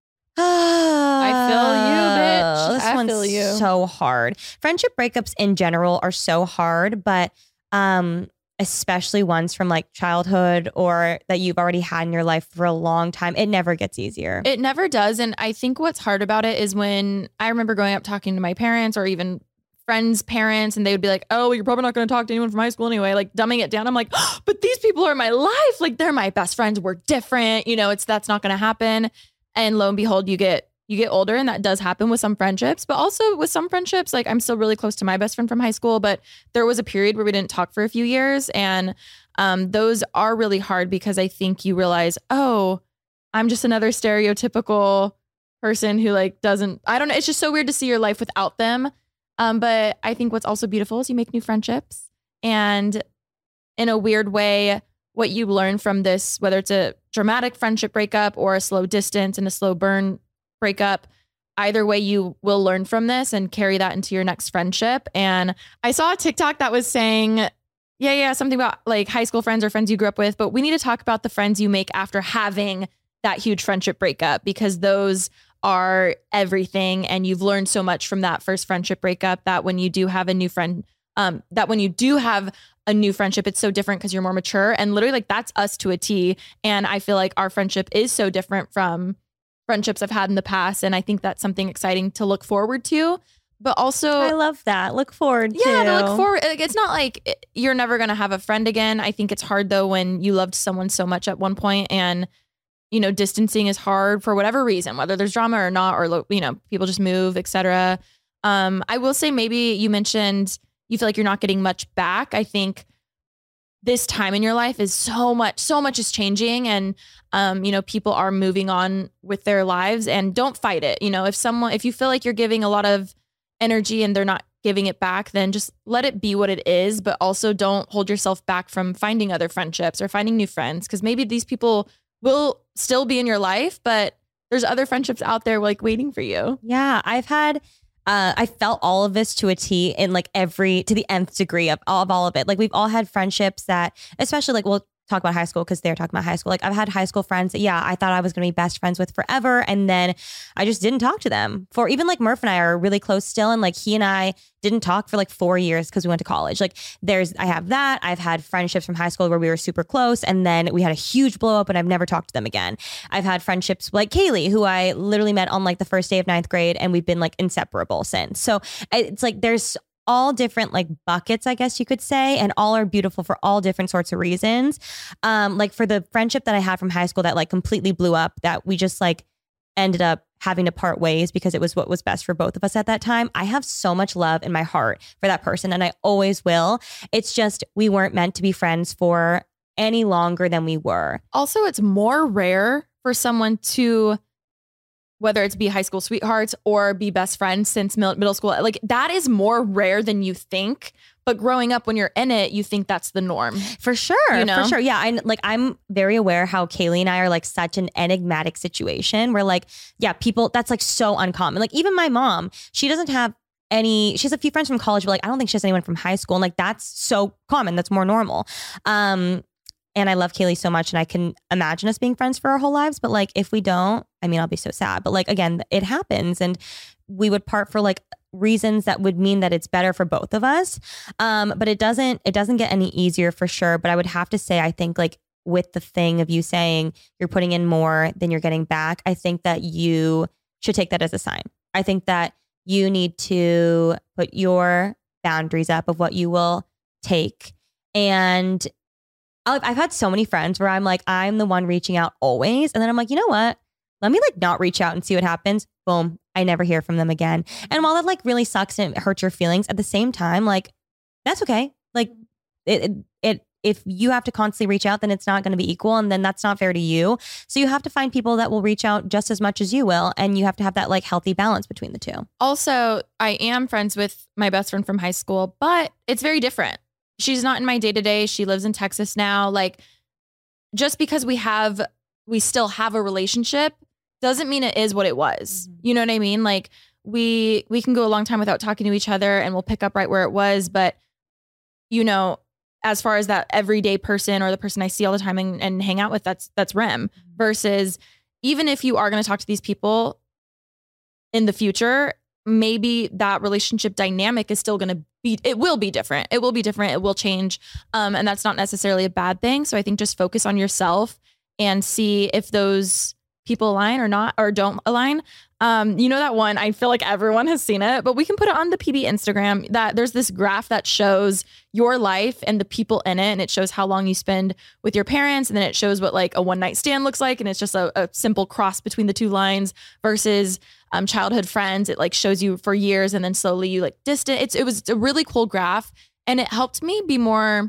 I feel you, bitch. This I one's feel you. so hard. Friendship breakups in general are so hard, but um, especially ones from like childhood or that you've already had in your life for a long time, it never gets easier. It never does. And I think what's hard about it is when I remember growing up talking to my parents or even friends' parents, and they would be like, oh, you're probably not going to talk to anyone from high school anyway, like dumbing it down. I'm like, oh, but these people are my life. Like they're my best friends. We're different. You know, it's, that's not going to happen. And lo and behold, you get, you get older, and that does happen with some friendships, but also with some friendships, like I'm still really close to my best friend from high school, but there was a period where we didn't talk for a few years. And um, those are really hard because I think you realize, oh, I'm just another stereotypical person who like doesn't, I don't know. It's just so weird to see your life without them. Um, but I think what's also beautiful is you make new friendships, and in a weird way, what you learn from this, whether it's a dramatic friendship breakup or a slow distance and a slow burn breakup, either way, you will learn from this and carry that into your next friendship. And I saw a TikTok that was saying, yeah, yeah, something about like high school friends or friends you grew up with, but we need to talk about the friends you make after having that huge friendship breakup, because those are everything. And you've learned so much from that first friendship breakup that when you do have a new friend, um, that when you do have a new friendship, it's so different because you're more mature, and literally like that's us to a T. And I feel like our friendship is so different from friendships I've had in the past. And I think that's something exciting to look forward to, but also I love that. Look forward yeah, to. to look forward. Like, it's not like you're never going to have a friend again. I think it's hard though, when you loved someone so much at one point, and you know, distancing is hard for whatever reason, whether there's drama or not, or, you know, people just move, et cetera. Um, I will say, maybe you mentioned you feel like you're not getting much back. I think this time in your life is so much, so much is changing, and, um, you know, people are moving on with their lives, and don't fight it. You know, if someone, if you feel like you're giving a lot of energy and they're not giving it back, then just let it be what it is, but also don't hold yourself back from finding other friendships or finding new friends. Cause maybe these people will still be in your life, but there's other friendships out there like waiting for you. Yeah, I've had, uh, I felt all of this to a T in like every, to the nth degree of, of all of it. Like we've all had friendships that, especially like we'll talk about high school because they're talking about high school. Like I've had high school friends that, yeah, I thought I was going to be best friends with forever. And then I just didn't talk to them for even like Murph and I are really close still. And like he and I didn't talk for like four years because we went to college. Like there's, I have that. I've had friendships from high school where we were super close, and then we had a huge blow up and I've never talked to them again. I've had friendships like Kaylee, who I literally met on like the first day of ninth grade, and we've been like inseparable since. So it's like, there's all different like buckets, I guess you could say, and all are beautiful for all different sorts of reasons. Um, like for the friendship that I had from high school that like completely blew up, that we just like ended up having to part ways because it was what was best for both of us at that time. I have so much love in my heart for that person, and I always will. It's just we weren't meant to be friends for any longer than we were. Also, it's more rare for someone to, whether it's be high school sweethearts or be best friends since middle school, like that is more rare than you think. But growing up, when you're in it, you think that's the norm. For sure. You know? For sure. Yeah. I like, I'm very aware how Kaylee and I are like such an enigmatic situation where like, yeah, people, that's like so uncommon. Like even my mom, she doesn't have any, she has a few friends from college, but like, I don't think she has anyone from high school. And like, that's so common. That's more normal. Um, And I love Kaylee so much, and I can imagine us being friends for our whole lives. But like, if we don't, I mean, I'll be so sad. But like, again, it happens, and we would part for like reasons that would mean that it's better for both of us. Um, but it doesn't, it doesn't get any easier for sure. But I would have to say, I think like with the thing of you saying you're putting in more than you're getting back, I think that you should take that as a sign. I think that you need to put your boundaries up of what you will take. And I've, I've had so many friends where I'm like, I'm the one reaching out always. And then I'm like, you know what? Let me like not reach out and see what happens. Boom. I never hear from them again. And while that like really sucks and it hurts your feelings, at the same time, like that's okay. Like it, it, it if you have to constantly reach out, then it's not going to be equal. And then that's not fair to you. So you have to find people that will reach out just as much as you will. And you have to have that like healthy balance between the two. Also, I am friends with my best friend from high school, but it's very different. She's not in my day to day. She lives in Texas now. Like just because we have, we still have a relationship doesn't mean it is what it was. Mm-hmm. You know what I mean? Like we, we can go a long time without talking to each other and we'll pick up right where it was. But you know, as far as that everyday person or the person I see all the time and, and hang out with, that's, that's Rem. Mm-hmm. Versus even if you are going to talk to these people in the future, maybe that relationship dynamic is still going to be, it will be different. It will be different. It will change. Um, and that's not necessarily a bad thing. So I think just focus on yourself and see if those people align or not, or don't align. Um, you know, that one, I feel like everyone has seen it, but we can put it on the P B Instagram that there's this graph that shows your life and the people in it. And it shows how long you spend with your parents. And then it shows what like a one night stand looks like. And it's just a, a simple cross between the two lines versus um, childhood friends. It like shows you for years and then slowly you like distant. It's, it was a really cool graph and it helped me be more,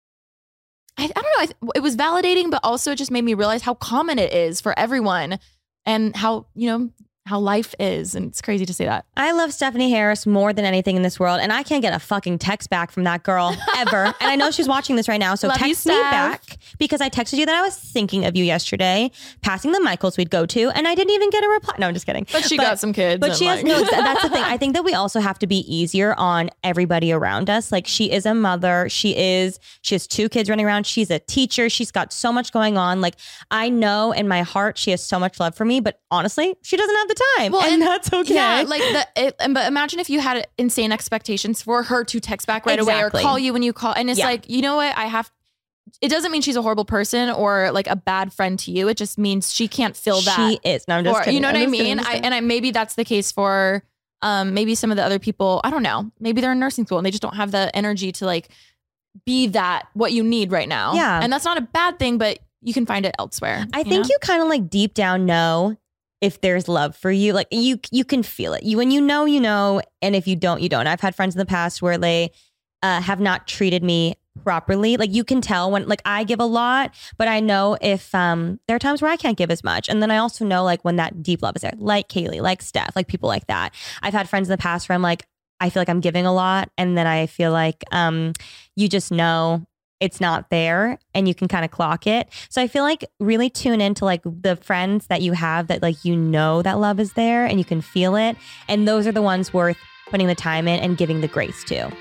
I, I don't know. I th- it was validating, but also it just made me realize how common it is for everyone and how, you know, how life is. And it's crazy to say that. I love Stephanie Harris more than anything in this world. And I can't get a fucking text back from that girl ever. And I know she's watching this right now. So love text you, me Steph. back because I texted you that I was thinking of you yesterday, passing the Michaels we'd go to. And I didn't even get a reply. No, I'm just kidding. But she but, got some kids. But she like- has no, that's the thing. I think that we also have to be easier on everybody around us. Like she is a mother. She is, she has two kids running around. She's a teacher. She's got so much going on. Like I know in my heart, she has so much love for me, but honestly, she doesn't have the time. Well, and, and that's okay. Yeah, like the, it, but imagine if you had insane expectations for her to text back right Exactly. away or call you when you call. And it's Yeah. like, you know what? I have, it doesn't mean she's a horrible person or like a bad friend to you. It just means she can't fill that. She is. No, I'm just or, kidding. you know I'm what I just mean? kidding, I'm just I, kidding. and I, maybe that's the case for um, maybe some of the other people. I don't know. Maybe they're in nursing school and they just don't have the energy to like be that what you need right now. Yeah. And that's not a bad thing, but you can find it elsewhere. I think know? you kind of like deep down know if there's love for you. Like you you can feel it. You when you know, you know, and if you don't, you don't. I've had friends in the past where they uh, have not treated me properly. Like you can tell when like I give a lot, but I know if um there are times where I can't give as much. And then I also know like when that deep love is there, like Kaylee, like Steph, like people like that. I've had friends in the past where I'm like, I feel like I'm giving a lot. And then I feel like um you just know it's not there and you can kind of clock it. So I feel like really tune into like the friends that you have that like, you know, that love is there and you can feel it. And those are the ones worth putting the time in and giving the grace to.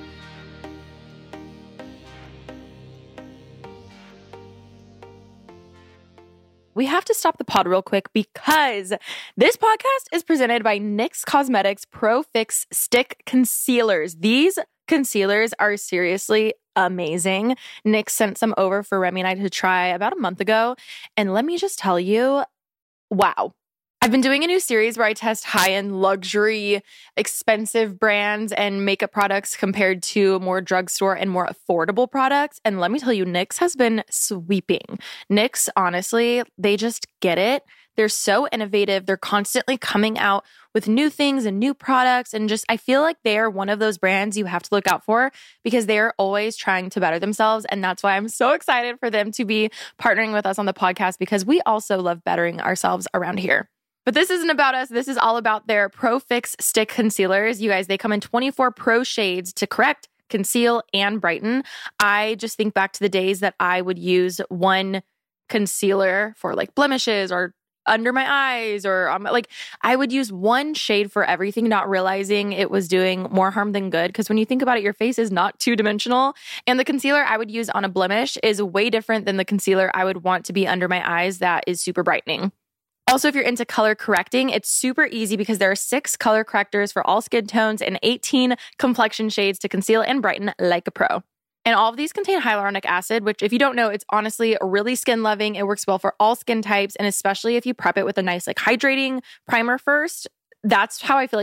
We have to stop the pod real quick because this podcast is presented by NYX Cosmetics Pro Fix Stick Concealers. These concealers are seriously amazing. NYX sent some over for Remy and I to try about a month ago. And let me just tell you, wow. I've been doing a new series where I test high-end luxury, expensive brands and makeup products compared to more drugstore and more affordable products. And let me tell you, NYX has been sweeping. NYX, honestly, they just get it. They're so innovative. They're constantly coming out with new things and new products. And just, I feel like they are one of those brands you have to look out for because they are always trying to better themselves. And that's why I'm so excited for them to be partnering with us on the podcast because we also love bettering ourselves around here. But this isn't about us. This is all about their Pro Fix Stick Concealers. You guys, they come in twenty-four pro shades to correct, conceal, and brighten. I just think back to the days that I would use one concealer for like blemishes or under my eyes or um, like I would use one shade for everything, not realizing it was doing more harm than good. Because when you think about it, your face is not two-dimensional. And the concealer I would use on a blemish is way different than the concealer I would want to be under my eyes that is super brightening. Also, if you're into color correcting, it's super easy because there are six color correctors for all skin tones and eighteen complexion shades to conceal and brighten like a pro. And all of these contain hyaluronic acid, which if you don't know, it's honestly really skin loving. It works well for all skin types. And especially if you prep it with a nice like hydrating primer first, that's how I feel like it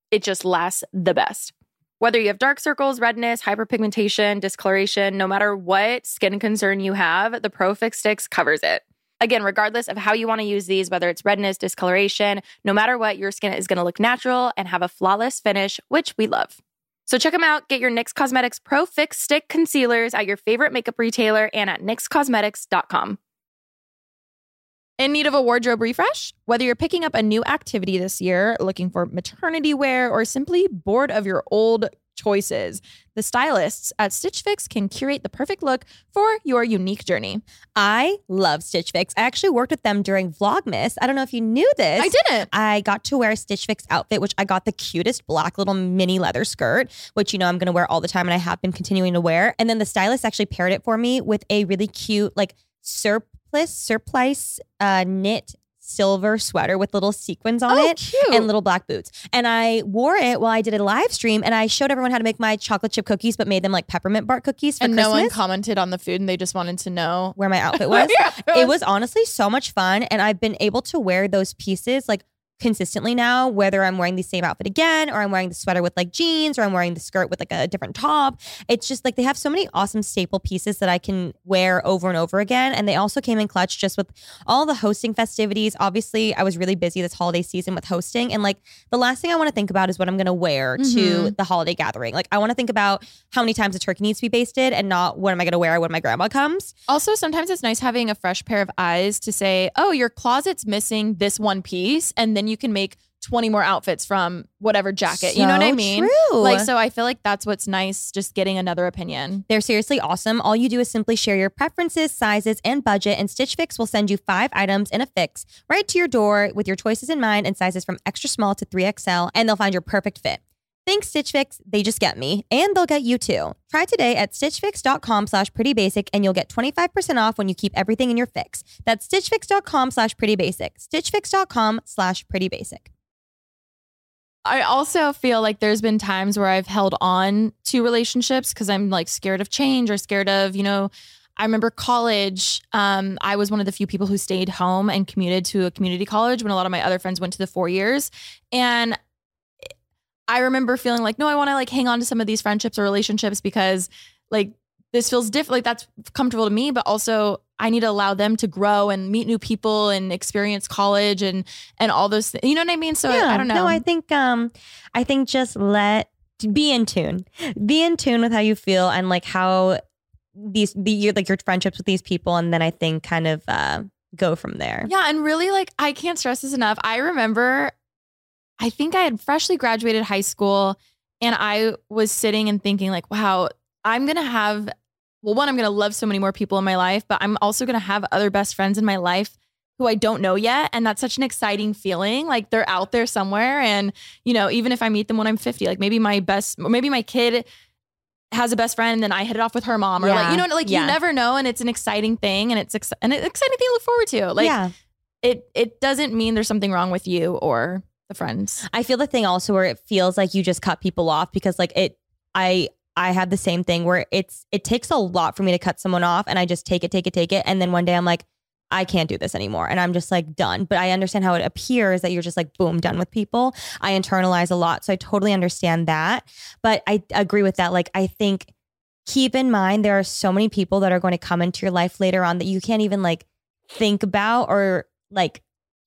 it just lasts the best. Whether you have dark circles, redness, hyperpigmentation, discoloration, no matter what skin concern you have, the ProFix Sticks covers it. Again, regardless of how you want to use these, whether it's redness, discoloration, no matter what, your skin is going to look natural and have a flawless finish, which we love. So check them out. Get your N Y X Cosmetics ProFix Stick Concealers at your favorite makeup retailer and at N Y X Cosmetics dot com. In need of a wardrobe refresh? Whether you're picking up a new activity this year, looking for maternity wear, or simply bored of your old choices, the stylists at Stitch Fix can curate the perfect look for your unique journey. I love Stitch Fix. I actually worked with them during Vlogmas. I don't know if you knew this. I didn't. I got to wear a Stitch Fix outfit, which I got the cutest black little mini leather skirt, which, you know, I'm going to wear all the time and I have been continuing to wear. And then the stylist actually paired it for me with a really cute, like, surplus, surplice uh, knit silver sweater with little sequins on Oh, it cute. and little black boots. And I wore it while I did a live stream and I showed everyone how to make my chocolate chip cookies, but made them like peppermint bark cookies for And Christmas. no one commented on the food and they just wanted to know. Where my outfit was. Yeah, It was honestly so much fun. And I've been able to wear those pieces like consistently now, whether I'm wearing the same outfit again or I'm wearing the sweater with like jeans or I'm wearing the skirt with like a different top. It's just like they have so many awesome staple pieces that I can wear over and over again. And they also came in clutch just with all the hosting festivities. Obviously, I was really busy this holiday season with hosting. And like the last thing I want to think about is what I'm going to wear Mm-hmm. to the holiday gathering. Like I want to think about how many times the turkey needs to be basted and not what am I going to wear when my grandma comes. Also, sometimes it's nice having a fresh pair of eyes to say, oh, your closet's missing this one piece. And then you can make twenty more outfits from whatever jacket. You know what I So mean? true. Like, so I feel like that's what's nice, just getting another opinion. They're seriously awesome. All you do is simply share your preferences, sizes, and budget, and Stitch Fix will send you five items in a fix right to your door with your choices in mind and sizes from extra small to three X L, and they'll find your perfect fit. Thanks, Stitch Fix. They just get me, and they'll get you too. Try today at stitchfix.com slash prettybasic, and you'll get twenty-five percent off when you keep everything in your fix. That's stitchfix.com slash prettybasic. stitchfix.com slash prettybasic. I also feel like there's been times where I've held on to relationships because I'm like scared of change or scared of, you know, I remember college. Um, I was one of the few people who stayed home and commuted to a community college when a lot of my other friends went to the four years. And I remember feeling like, no, I want to like hang on to some of these friendships or relationships because like this feels different. Like that's comfortable to me, but also I need to allow them to grow and meet new people and experience college and and all those things. You know what I mean? So I, I don't know. No, I think um, I think just let be in tune, be in tune with how you feel and like how these the your like your friendships with these people, and then I think kind of uh, go from there. Yeah, and really like I can't stress this enough. I remember, I think I had freshly graduated high school, and I was sitting and thinking like, wow, I'm gonna have. Well, one, I'm going to love so many more people in my life, but I'm also going to have other best friends in my life who I don't know yet. And that's such an exciting feeling. Like they're out there somewhere. And, you know, even if I meet them when I'm fifty, like maybe my best, maybe my kid has a best friend and then I hit it off with her mom or Yeah. like, you know, like Yeah. you never know. And it's an exciting thing. And it's ex- and an exciting thing to look forward to. Like yeah. it, it doesn't mean there's something wrong with you or the friends. I feel the thing also where it feels like you just cut people off because like it, I, I have the same thing where it's, it takes a lot for me to cut someone off and I just take it, take it, take it. And then one day I'm like, I can't do this anymore. And I'm just like done. But I understand how it appears that you're just like, boom, done with people. I internalize a lot. So I totally understand that. But I agree with that. Like, I think keep in mind, there are so many people that are going to come into your life later on that you can't even like think about or like,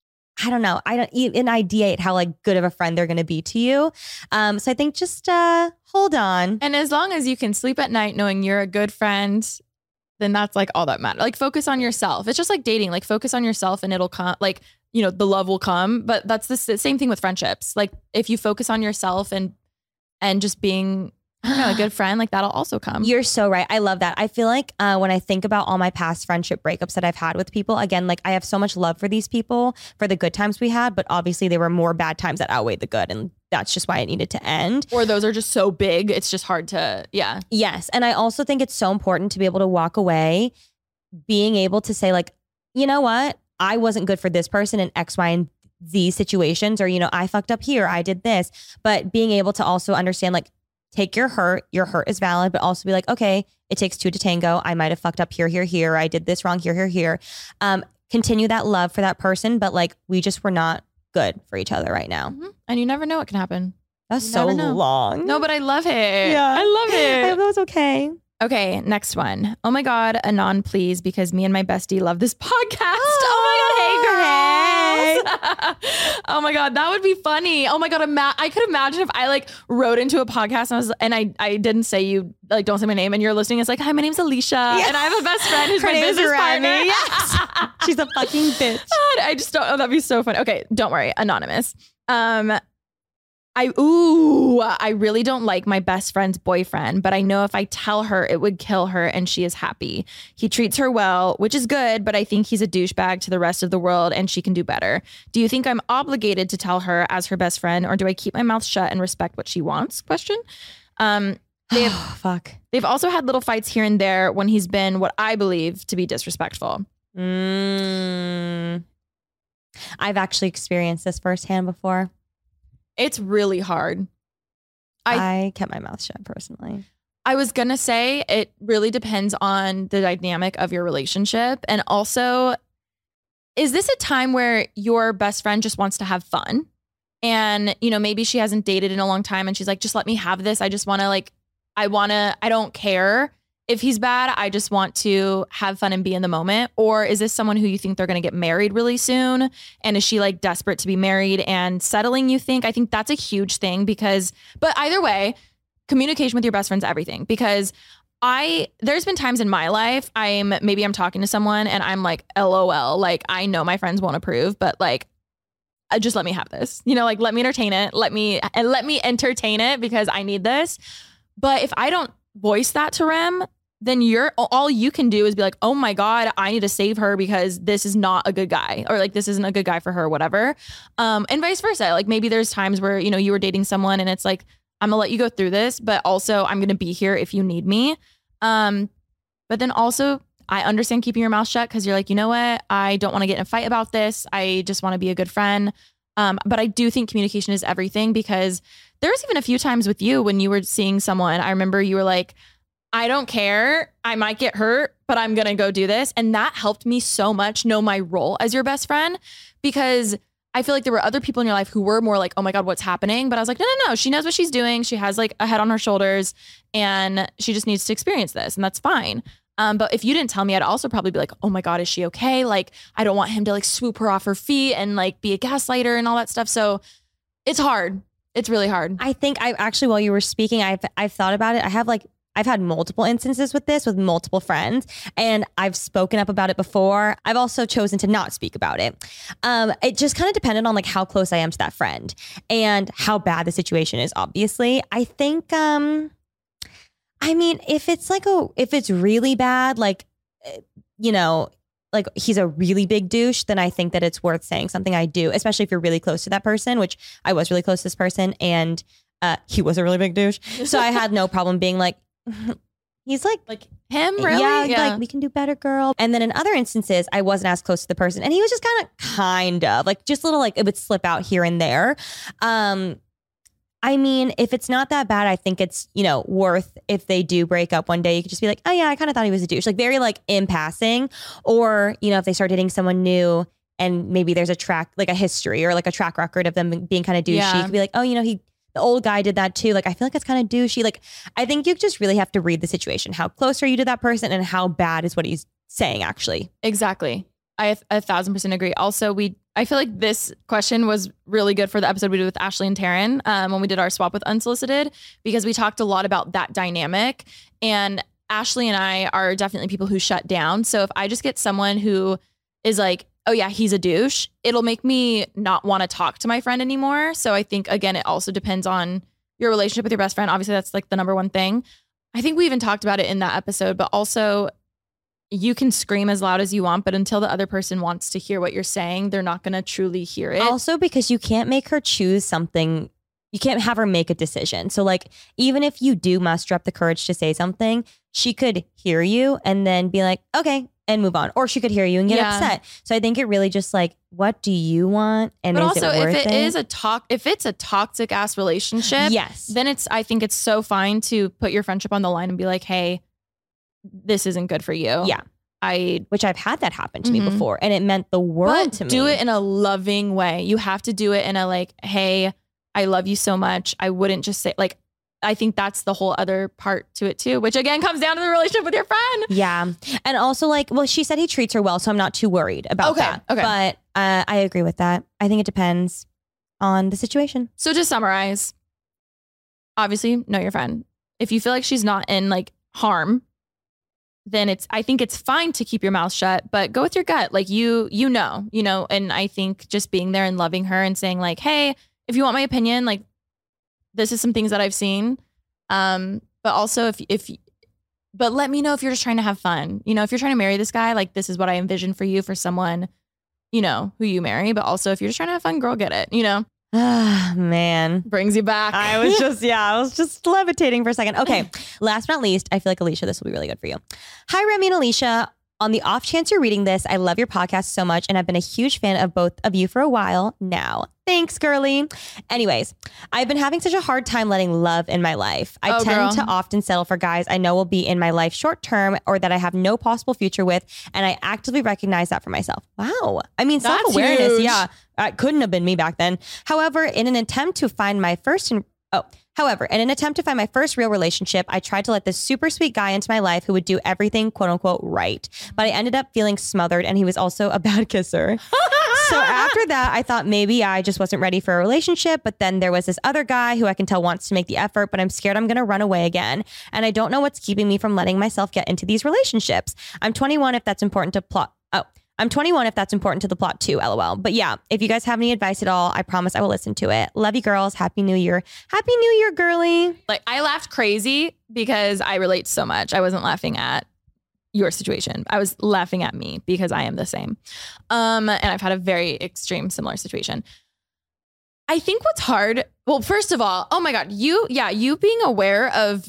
I don't know. I don't even ideate how like good of a friend they're going to be to you. Um, so I think just uh, hold on. And as long as you can sleep at night knowing you're a good friend, then that's like all that matters. Like focus on yourself. It's just like dating, like focus on yourself and it'll come, like, you know, the love will come. But that's the s- same thing with friendships. Like if you focus on yourself and, and just being, I don't know, a good friend, like that'll also come. You're so right. I love that. I feel like uh, when I think about all my past friendship breakups that I've had with people, again, like I have so much love for these people for the good times we had, but obviously there were more bad times that outweighed the good. And that's just why it needed to end. Or those are just so big. It's just hard to, yeah. Yes. And I also think it's so important to be able to walk away, being able to say like, you know what? I wasn't good for this person in X, Y, and Z situations, or, you know, I fucked up here. I did this, but being able to also understand like, take your hurt. Your hurt is valid, but also be like, okay, it takes two to tango. I might have fucked up here, here, here. I did this wrong here, here, here. Um, continue that love for that person, but like we just were not good for each other right now. Mhm. And you never know what can happen. That's You so never know. long. No, but I love it. Yeah. I love it. I hope that was okay. Okay, next one. Oh my God, Anon, please, because me and my bestie love this podcast. Oh, my God, hey girls. Oh my God, that would be funny. Oh my God, ima- I could imagine if I like wrote into a podcast and I was and I I didn't say you like don't say my name and you're listening. It's like, hi, my name's Alicia and I have a best friend who's Her my name is business Remy. partner. Yes. She's a fucking bitch. God, I just don't. Oh, that'd be so funny. Okay, don't worry, anonymous. Um. I ooh, I really don't like my best friend's boyfriend, but I know if I tell her, it would kill her and she is happy. He treats her well, which is good, but I think he's a douchebag to the rest of the world and she can do better. Do you think I'm obligated to tell her as her best friend, or do I keep my mouth shut and respect what she wants? Question. Um, they have, Oh, fuck. They've also had little fights here and there when he's been what I believe to be disrespectful. Mm. I've actually experienced this firsthand before. It's really hard. I, I- kept my mouth shut personally. I was going to say it really depends on the dynamic of your relationship. And also, is this a time where your best friend just wants to have fun? And, you know, maybe she hasn't dated in a long time and she's like, just let me have this. I just want to like, I want to, I don't care if he's bad. I just want to have fun and be in the moment. Or is this someone who you think they're going to get married really soon? And is she like desperate to be married and settling, you think? I think that's a huge thing because, but either way, communication with your best friend's everything. Because I, there's been times in my life, I'm, maybe I'm talking to someone and I'm like, LOL, like I know my friends won't approve, but like, uh, just let me have this, you know, like let me entertain it. Let me, and let me entertain it because I need this. But if I don't voice that to Rem, then you're all you can do is be like, oh my God, I need to save her because this is not a good guy, or like this isn't a good guy for her, whatever. Um, and vice versa. Like maybe there's times where, you know, you were dating someone and it's like, I'm gonna let you go through this, but also I'm gonna be here if you need me. Um, but then also I understand keeping your mouth shut because you're like, you know what? I don't want to get in a fight about this. I just want to be a good friend. Um, but I do think communication is everything because there's even a few times with you when you were seeing someone, I remember you were like, I don't care. I might get hurt, but I'm going to go do this. And that helped me so much know my role as your best friend because I feel like there were other people in your life who were more like, oh my God, what's happening? But I was like, no, no, no. She knows what she's doing. She has like a head on her shoulders and she just needs to experience this. And that's fine. Um, but if you didn't tell me, I'd also probably be like, oh my God, is she okay? Like, I don't want him to like swoop her off her feet and like be a gaslighter and all that stuff. So it's hard. It's really hard. I think I actually, while you were speaking, I've, I've thought about it. I have like, I've had multiple instances with this with multiple friends and I've spoken up about it before. I've also chosen to not speak about it. Um, it just kind of depended on like how close I am to that friend and how bad the situation is, obviously. I think, um, I mean, if it's like, a, if it's really bad, like, you know, like he's a really big douche, then I think that it's worth saying something. I do, especially if you're really close to that person, which I was really close to this person and uh, he was a really big douche. So I had no problem being like, he's like, Like him, really? yeah, Yeah. like we can do better, girl. And then in other instances, I wasn't as close to the person, and he was just kind of, kind of like just little, like it would slip out here and there. Um, I mean, if it's not that bad, I think it's, you know, worth if they do break up one day, you could just be like, oh yeah, I kind of thought he was a douche, like very like in passing, or you know, if they start dating someone new. And maybe there's a track, like a history or like a track record of them being kind of douchey. Yeah. You could be like, oh, you know, he, the old guy did that too. Like, I feel like it's kind of douchey. Like, I think you just really have to read the situation. How close are you to that person and how bad is what he's saying actually? Exactly. I a thousand percent agree. Also, we I feel like this question was really good for the episode we did with Ashley and Taryn um, when we did our swap with Unsolicited, because we talked a lot about that dynamic. And Ashley and I are definitely people who shut down. So if I just get someone who is like, oh yeah, he's a douche, it'll make me not want to talk to my friend anymore. So I think, again, it also depends on your relationship with your best friend. Obviously, that's like the number one thing. I think we even talked about it in that episode, but also you can scream as loud as you want, but until the other person wants to hear what you're saying, they're not going to truly hear it. Also, because you can't make her choose something. You can't have her make a decision. So like, even if you do muster up the courage to say something, she could hear you and then be like, okay, and move on. Or she could hear you and get Yeah. upset. So I think it really just like, what do you want? And But is also, it worth if it, it? is a talk, if it's a toxic ass relationship, Yes. then it's, I think it's so fine to put your friendship on the line and be like, hey, this isn't good for you. Yeah. I, Which I've had that happen to Mhm. me before. And it meant the world but to me. do it in a loving way. You have to do it in a like, hey, I I love you so much. I wouldn't just say like, I think that's the whole other part to it too, which again comes down to the relationship with your friend. Yeah. And also like, well, she said he treats her well, so I'm not too worried about Okay, that. okay. But uh, I agree with that. I think it depends on the situation. So to summarize, obviously know your friend. If you feel like she's not in like harm, then it's, I think it's fine to keep your mouth shut, but go with your gut. Like you, you know, you know, and I think just being there and loving her and saying like, hey, if you want my opinion, like this is some things that I've seen. Um, but also if, if, but let me know if you're just trying to have fun. You know, if you're trying to marry this guy, like this is what I envision for you, for someone, you know, who you marry. But also if you're just trying to have fun, girl, get it, you know? Ah, man. Brings you back. I was just, yeah, I was just levitating for a second. Okay. Last but not least, I feel like Alicia, this will be really good for you. Hi, Remy and Alicia. On the off chance you're reading this, I love your podcast so much and I've been a huge fan of both of you for a while now. Thanks, girly. Anyways, I've been having such a hard time letting love in my life. I Oh, tend girl. to often settle for guys I know will be in my life short term or that I have no possible future with, and I actively recognize that for myself. Wow. I mean, That's self-awareness, huge. yeah. It couldn't have been me back then. However, in an attempt to find my first... In- oh. However, in an attempt to find my first real relationship, I tried to let this super sweet guy into my life who would do everything quote unquote right. But I ended up feeling smothered and he was also a bad kisser. So after that, I thought maybe I just wasn't ready for a relationship. But then there was this other guy who I can tell wants to make the effort, but I'm scared I'm going to run away again. And I don't know what's keeping me from letting myself get into these relationships. I'm twenty-one if that's important to plot. Oh. I'm twenty-one if that's important to the plot too, lol. But yeah, if you guys have any advice at all, I promise I will listen to it. Love you girls. Happy New Year. Happy New Year, girly. Like I laughed crazy because I relate so much. I wasn't laughing at your situation. I was laughing at me because I am the same. Um, and I've had a very extreme similar situation. I think what's hard, well, first of all, oh my God, you, yeah, you being aware of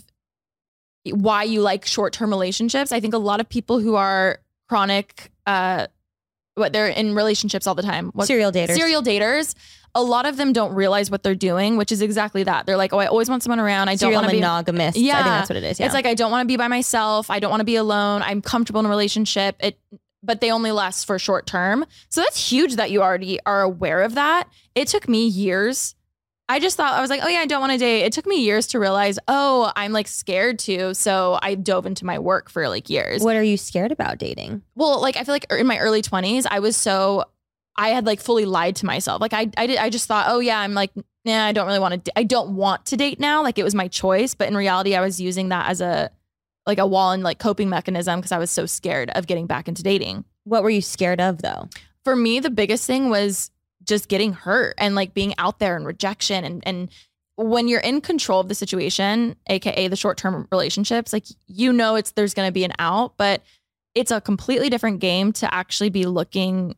why you like short-term relationships. I think a lot of people who are chronic, uh, what they're in relationships all the time. What, Serial daters. Serial daters. A lot of them don't realize what they're doing, which is exactly that. They're like, oh, I always want someone around. I Serial don't want to be monogamous. Yeah. I think that's what it is. Yeah. It's like, I don't want to be by myself. I don't want to be alone. I'm comfortable in a relationship. It, but they only last for short term. So that's huge that you already are aware of that. It took me years. I just thought, I was like, oh yeah, I don't want to date. It took me years to realize, oh, I'm like scared to. So I dove into my work for like years. What are you scared about dating? Well, like I feel like in my early twenties, I was so, I had like fully lied to myself. Like I, I did, I just thought, oh yeah, I'm like, nah, I don't really want to, I don't want to date now. Like it was my choice. But in reality, I was using that as a, like a wall and like coping mechanism because I was so scared of getting back into dating. What were you scared of though? For me, the biggest thing was just getting hurt and like being out there and rejection. And, and when you're in control of the situation, A K A the short-term relationships, like, you know, it's, there's going to be an out, but it's a completely different game to actually be looking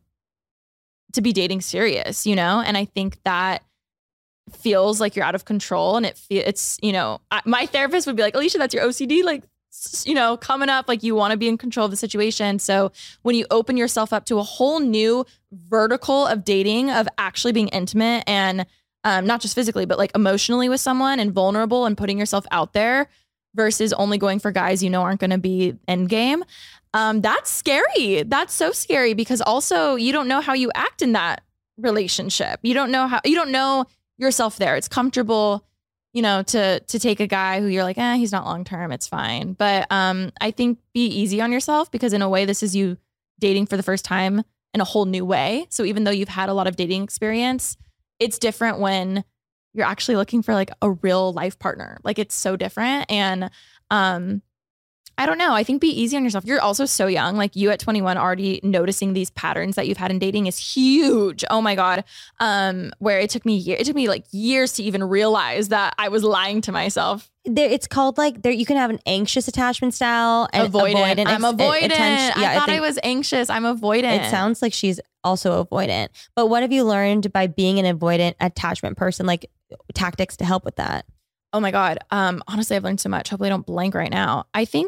to be dating serious, you know? And I think that feels like you're out of control and it fe- it's, you know, I, my therapist would be like, Alicia, that's your O C D. Like, you know, coming up, like you want to be in control of the situation. So when you open yourself up to a whole new vertical of dating, of actually being intimate and um, not just physically, but like emotionally with someone and vulnerable and putting yourself out there versus only going for guys you know aren't going to be end game. Um, that's scary. That's so scary because also you don't know how you act in that relationship. You don't know how, you don't know yourself there. It's comfortable, you know, to to take a guy who you're like, eh, he's not long term, it's fine. But um, I think be easy on yourself because in a way, this is you dating for the first time in a whole new way. So even though you've had a lot of dating experience, it's different when you're actually looking for like a real life partner. Like it's so different. And um, I don't know. I think be easy on yourself. You're also so young. Like you at twenty-one already noticing these patterns that you've had in dating is huge. Oh my God. Um, where it took me year, it took me like years to even realize that I was lying to myself. There, it's called like there. You can have an anxious attachment style and Avoidant. avoidant. I'm ex- avoidant. attention- I thought I, think was anxious. I'm avoidant. It sounds like she's also avoidant. But what have you learned by being an avoidant attachment person? Like tactics to help with that? Oh my God. Um, honestly, I've learned so much. Hopefully I don't blank right now. I think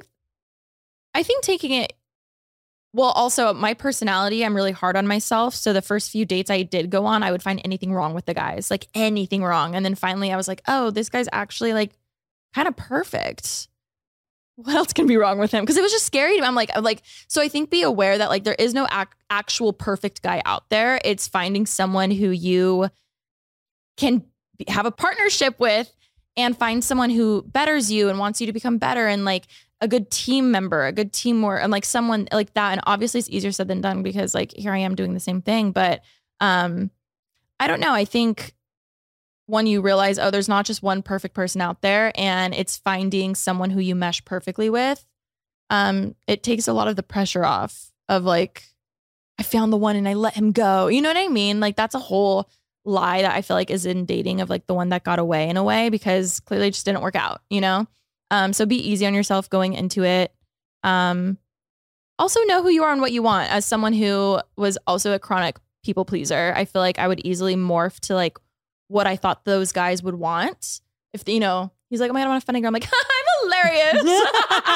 I think taking it, well, also my personality, I'm really hard on myself. So the first few dates I did go on, I would find anything wrong with the guys, like anything wrong. And then finally I was like, oh, this guy's actually like kind of perfect. What else can be wrong with him? Because it was just scary to me. I'm like, I'm like, so I think be aware that like there is no ac- actual perfect guy out there. It's finding someone who you can be- have a partnership with and find someone who betters you and wants you to become better and like a good team member, a good teamwork, and like someone like that. And obviously it's easier said than done because like here I am doing the same thing. But um, I don't know. I think when you realize, oh, there's not just one perfect person out there and it's finding someone who you mesh perfectly with, um, it takes a lot of the pressure off of like, I found the one and I let him go. You know what I mean? Like that's a whole lie that I feel like is in dating of like the one that got away in a way because clearly it just didn't work out, you know? Um, so be easy on yourself going into it. Um, also know who you are and what you want. As someone who was also a chronic people pleaser, I feel like I would easily morph to like what I thought those guys would want. If, you know, he's like, oh my God, I want a funny girl. I'm like, I'm hilarious.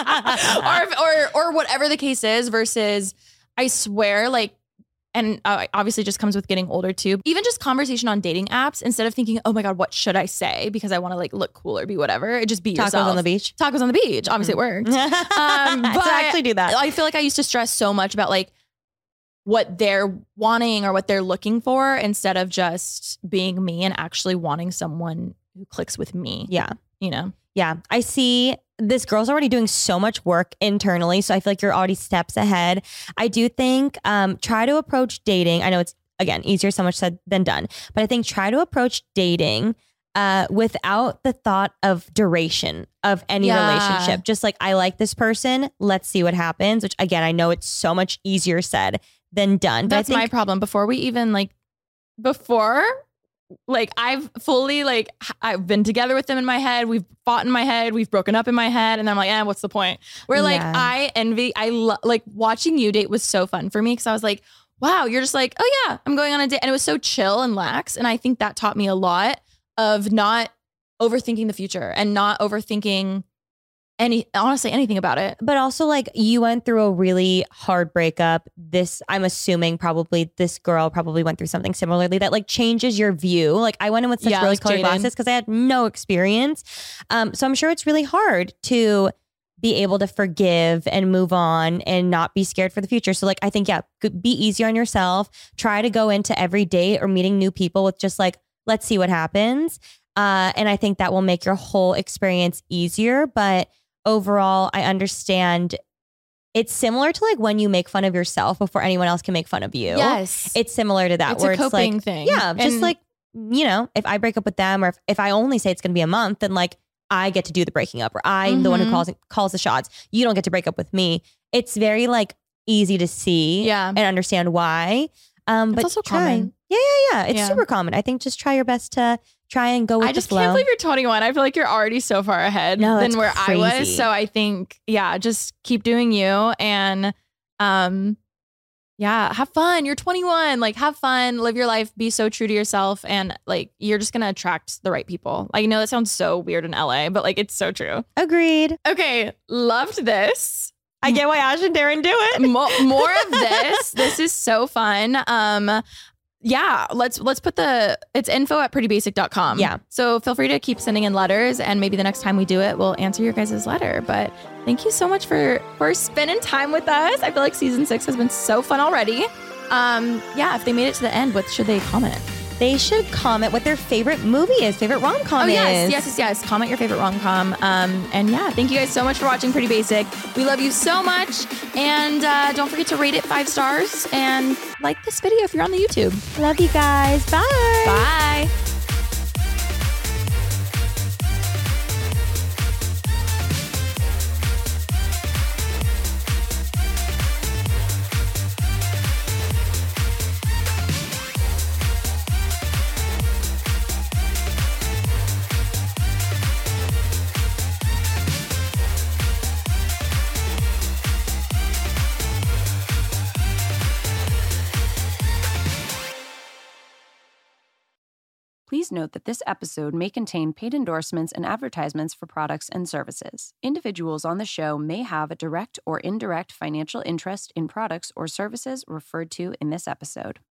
or, if, or, or whatever the case is versus I swear like, and uh, obviously just comes with getting older too. Even just conversation on dating apps, instead of thinking, oh my God, what should I say? Because I want to like look cool or be whatever. It just be Tacos yourself. on the beach. Tacos on the beach. Obviously it worked. um, but to actually do that. I feel like I used to stress so much about like what they're wanting or what they're looking for instead of just being me and actually wanting someone who clicks with me. Yeah. You know? Yeah. I see this girl's already doing so much work internally. So I feel like you're already steps ahead. I do think um, try to approach dating. I know it's, again, easier so much said than done. But I think try to approach dating uh, without the thought of duration of any Yeah. relationship. Just like, I like this person. Let's see what happens. Which, again, I know it's so much easier said than done. But That's I think, my problem. Before we even like, before... Like I've fully like I've been together with them in my head. We've fought in my head. We've broken up in my head. And then I'm like, eh, what's the point? Where like Yeah. I envy, I lo- like watching you date was so fun for me because I was like, wow, you're just like, oh yeah, I'm going on a date. And it was so chill and lax. And I think that taught me a lot of not overthinking the future and not overthinking any, honestly, anything about it. But also, like, you went through a really hard breakup. This, I'm assuming probably this girl probably went through something similarly that like changes your view. Like, I went in with such Yeah, I rose was colored jaded. glasses because I had no experience. Um, so I'm sure it's really hard to be able to forgive and move on and not be scared for the future. So like, I think, yeah, be easy on yourself. Try to go into every date or meeting new people with just like, let's see what happens. Uh, and I think that will make your whole experience easier. But overall, I understand it's similar to like when you make fun of yourself before anyone else can make fun of you. Yes. It's similar to that. It's where a coping it's like, thing. Yeah. Just And- like, you know, if I break up with them or if, if I only say it's going to be a month, then like I get to do the breaking up or I'm the one who Mhm. calls calls the shots. You don't get to break up with me. It's very like easy to see Yeah. and understand why. Um, It's but also try. common. Yeah, yeah, yeah. It's Yeah. super common. I think just try your best to try and go with I just the flow. can't believe you're twenty-one. I feel like you're already so far ahead No, than that's where I was. crazy. So I think, yeah, just keep doing you and, um, yeah, have fun. You're twenty-one. Like, have fun, live your life, be so true to yourself, and like you're just gonna attract the right people. I know that sounds so weird in L A, but like it's so true. Agreed. Okay, loved this. I get why Ash and Darren do it. Mo- more of this. This is so fun. Um, yeah, let's let's put the it's info at pretty basic dot com. Yeah. So feel free to keep sending in letters, and maybe the next time we do it, we'll answer your guys' letter. But thank you so much for for spending time with us. I feel like season six has been so fun already. Um, yeah, if they made it to the end, what should they comment? They should comment what their favorite movie is, favorite rom-com Oh is. yes, yes, yes, yes. Comment your favorite rom-com. Um, and yeah, thank you guys so much for watching Pretty Basic. We love you so much. And uh, don't forget to rate it five stars and like this video if you're on the YouTube. Love you guys. Bye. Bye. Please note that this episode may contain paid endorsements and advertisements for products and services. Individuals on the show may have a direct or indirect financial interest in products or services referred to in this episode.